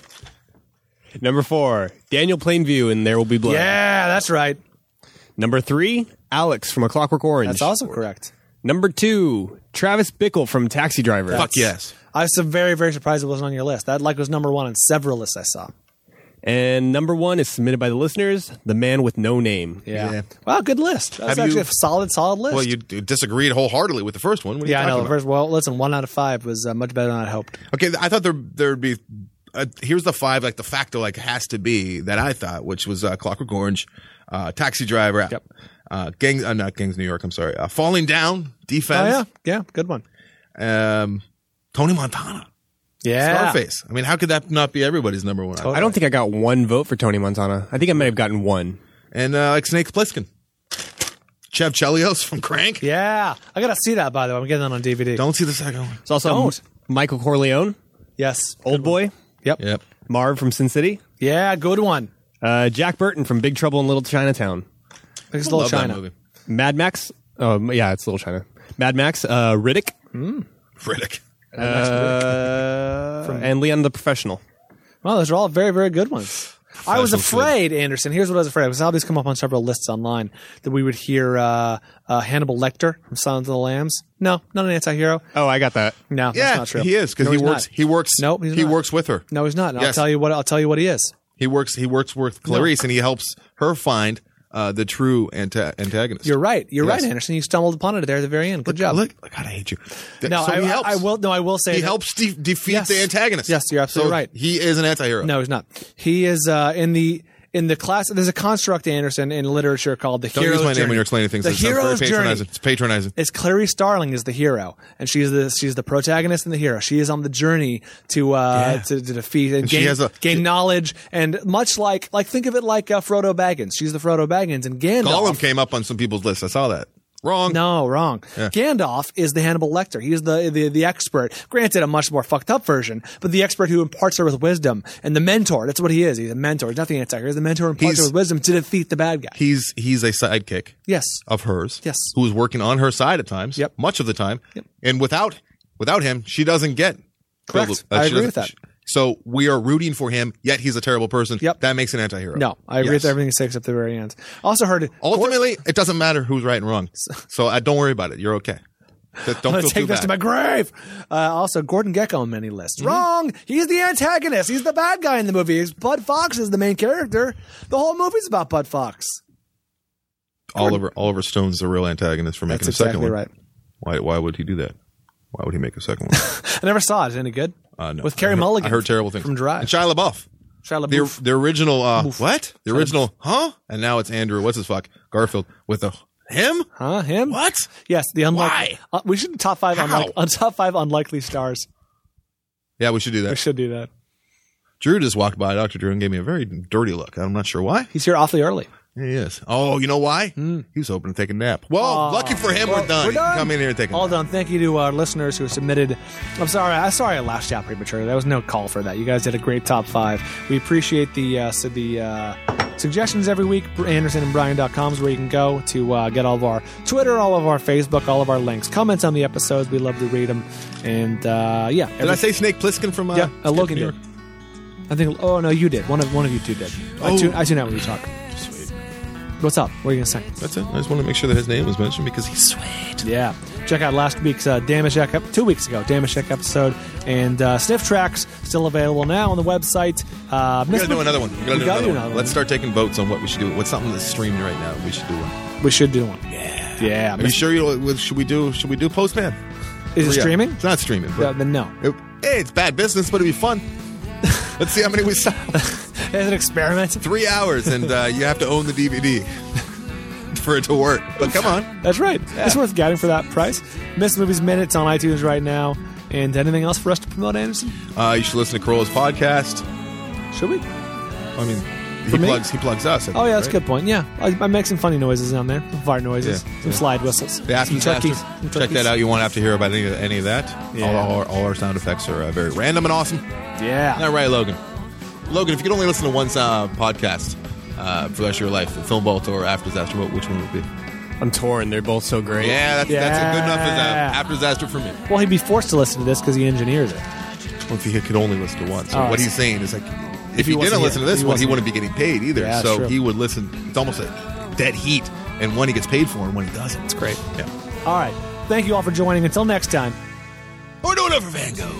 Number 4, Daniel Plainview in There Will Be Blood. Yeah, that's right. Number 3, Alex from A Clockwork Orange. That's also correct. Number 2, Travis Bickle from Taxi Driver. Fuck yes. I was very, very surprised it wasn't on your list. That was number 1 on several lists I saw. And number 1 is submitted by the listeners, The Man with No Name. Yeah. Wow, good list. That's actually a solid list. Well, you disagreed wholeheartedly with the first one. What are you talking about? Well, listen, 1 out of 5 was much better than I hoped. Okay, I thought there'd be... here's the 5, like the factor, like has to be that I thought, which was Clockwork Orange, Taxi Driver, not Gangs New York. I'm sorry, Falling Down, Defense. Oh yeah, good one. Tony Montana, Scarface. I mean, how could that not be everybody's number 1? Totally. I don't think I got 1 vote for Tony Montana. I think I may have gotten 1. And like Snake Plissken, Chev Chelios from Crank. Yeah, I gotta see that, by the way. I'm getting that on DVD. Don't see the second one. It's also Michael Corleone. Yes, Old Boy. Yep. Marv from Sin City. Yeah, good one. Jack Burton from Big Trouble in Little Chinatown. It's Little China. Movie. Mad Max. Oh, yeah, it's Little China. Mad Max. Riddick. Riddick. And Leon the Professional. Well, those are all very, very good ones. I was afraid, Anderson. Here's what I was afraid of. Because these come up on several lists online that we would hear Hannibal Lecter from Silence of the Lambs. No, not an anti-hero. Oh, I got that. No, that's not true. He is because he works. Nope, he's not. He works with her. No, he's not. Yes. I'll tell you what he is. He works with Clarice, and he helps her find the true antagonist. You're right. You're right, Anderson. You stumbled upon it there at the very end. Good job. Look, God, I hate you. No, so he helps. I will say he helps defeat the antagonist. Yes, you're absolutely right. He is an anti-hero. No, he's not. He is in the class. There's a construct, Anderson, in literature called the hero's journey. Don't use my name when you're explaining things. The hero's journey. It's patronizing. It's Clarice Starling is the hero, and she's the protagonist and the hero. She is on the journey to defeat and gain knowledge, and much like think of it like Frodo Baggins. She's the Frodo Baggins, and Gandalf. Gollum came up on some people's lists. I saw that. Wrong. No, wrong. Yeah. Gandalf is the Hannibal Lecter. He's the expert. Granted, a much more fucked up version, but the expert who imparts her with wisdom, and the mentor. That's what he is. He's a mentor. He's not the antagonist. He's the mentor who imparts her with wisdom to defeat the bad guy. He's a sidekick. Yes. Of hers. Yes. Who is working on her side at times. Yep. Much of the time. Yep. And without him, she doesn't get. Correct. I agree with that. So we are rooting for him, yet he's a terrible person. Yep. That makes an anti-hero. No, I agree with everything you say except the very end. Also heard ultimately, it doesn't matter who's right and wrong. So don't worry about it. You're okay. Don't feel take this to my grave. Also, Gordon Gekko on many lists. Mm-hmm. Wrong. He's the antagonist. He's the bad guy in the movie. Bud Fox is the main character. The whole movie's about Bud Fox. Oliver Stone's the real antagonist for making a second one. Right. Why would he do that? Why would he make a second one? I never saw it. Is it any good? No. With Carey Mulligan. I heard terrible things. From Drive. And Shia LaBeouf. The original, what? The original, huh? And now it's Andrew, Garfield, with a him? Huh? Him? What? Yes, the unlikely. Why? We should top 5 unlikely stars. Yeah, we should do that. We should do that. Drew just walked by, Dr. Drew, and gave me a very dirty look. I'm not sure why. He's here awfully early. He is. Oh, you know why? He was hoping to take a nap. Well, lucky for him, we're done. Come in here and take a nap. All done. Thank you to our listeners who submitted. I'm sorry I lashed out prematurely. There was no call for that. You guys did a great top 5. We appreciate the suggestions every week. AndersonandBryan.com is where you can go to get all of our Twitter, all of our Facebook, all of our links. Comments on the episodes. We love to read them. And yeah. Did I say Snake Plissken from Logan did. I think. Oh no, you did. One of you two did. I tune out when you talk. What's up? What are you going to say? That's it. I just want to make sure that his name was mentioned because he's sweet. Yeah. Check out last week's Damashek 2 weeks ago, Damashek episode. And Sniff Tracks still available now on the website. We got to do another one. We got to do another one. Let's start taking votes on what we should do. What's something that's streaming right now? We should do one. We should do one. Yeah. Yeah. Are you sure should we do Postman? Is it streaming? It's not streaming. Then no. It's bad business, but it'd be fun. Let's see how many we sell. As an experiment. 3 hours, and you have to own the DVD for it to work. But come on. That's right. Yeah. It's worth getting for that price. Miss Movies Minute. It's on iTunes right now. And anything else for us to promote, Anderson? You should listen to Corolla's podcast. Should we? I mean, he plugs us. That's a good point. Yeah. I make some funny noises on there. Some fart noises. Some slide whistles. The Ask turkeys. Check that out. You won't have to hear about any of that. Yeah. All our sound effects are very random and awesome. Yeah. All right, Logan. Logan, if you could only listen to one podcast for the rest of your life, Film Vault or After Disaster, which one would it be? I'm torn. They're both so great. Yeah, that's a good enough as After Disaster for me. Well, he'd be forced to listen to this because he engineers it. Well, if he could only listen to one. So what he's saying is, like, if he didn't listen to this one, he wouldn't be getting paid either. Yeah, so true. he would listen. It's almost a dead heat. And one he gets paid for and one he doesn't. It's great. Yeah. All right. Thank you all for joining. Until next time. We're doing it for Van Gogh.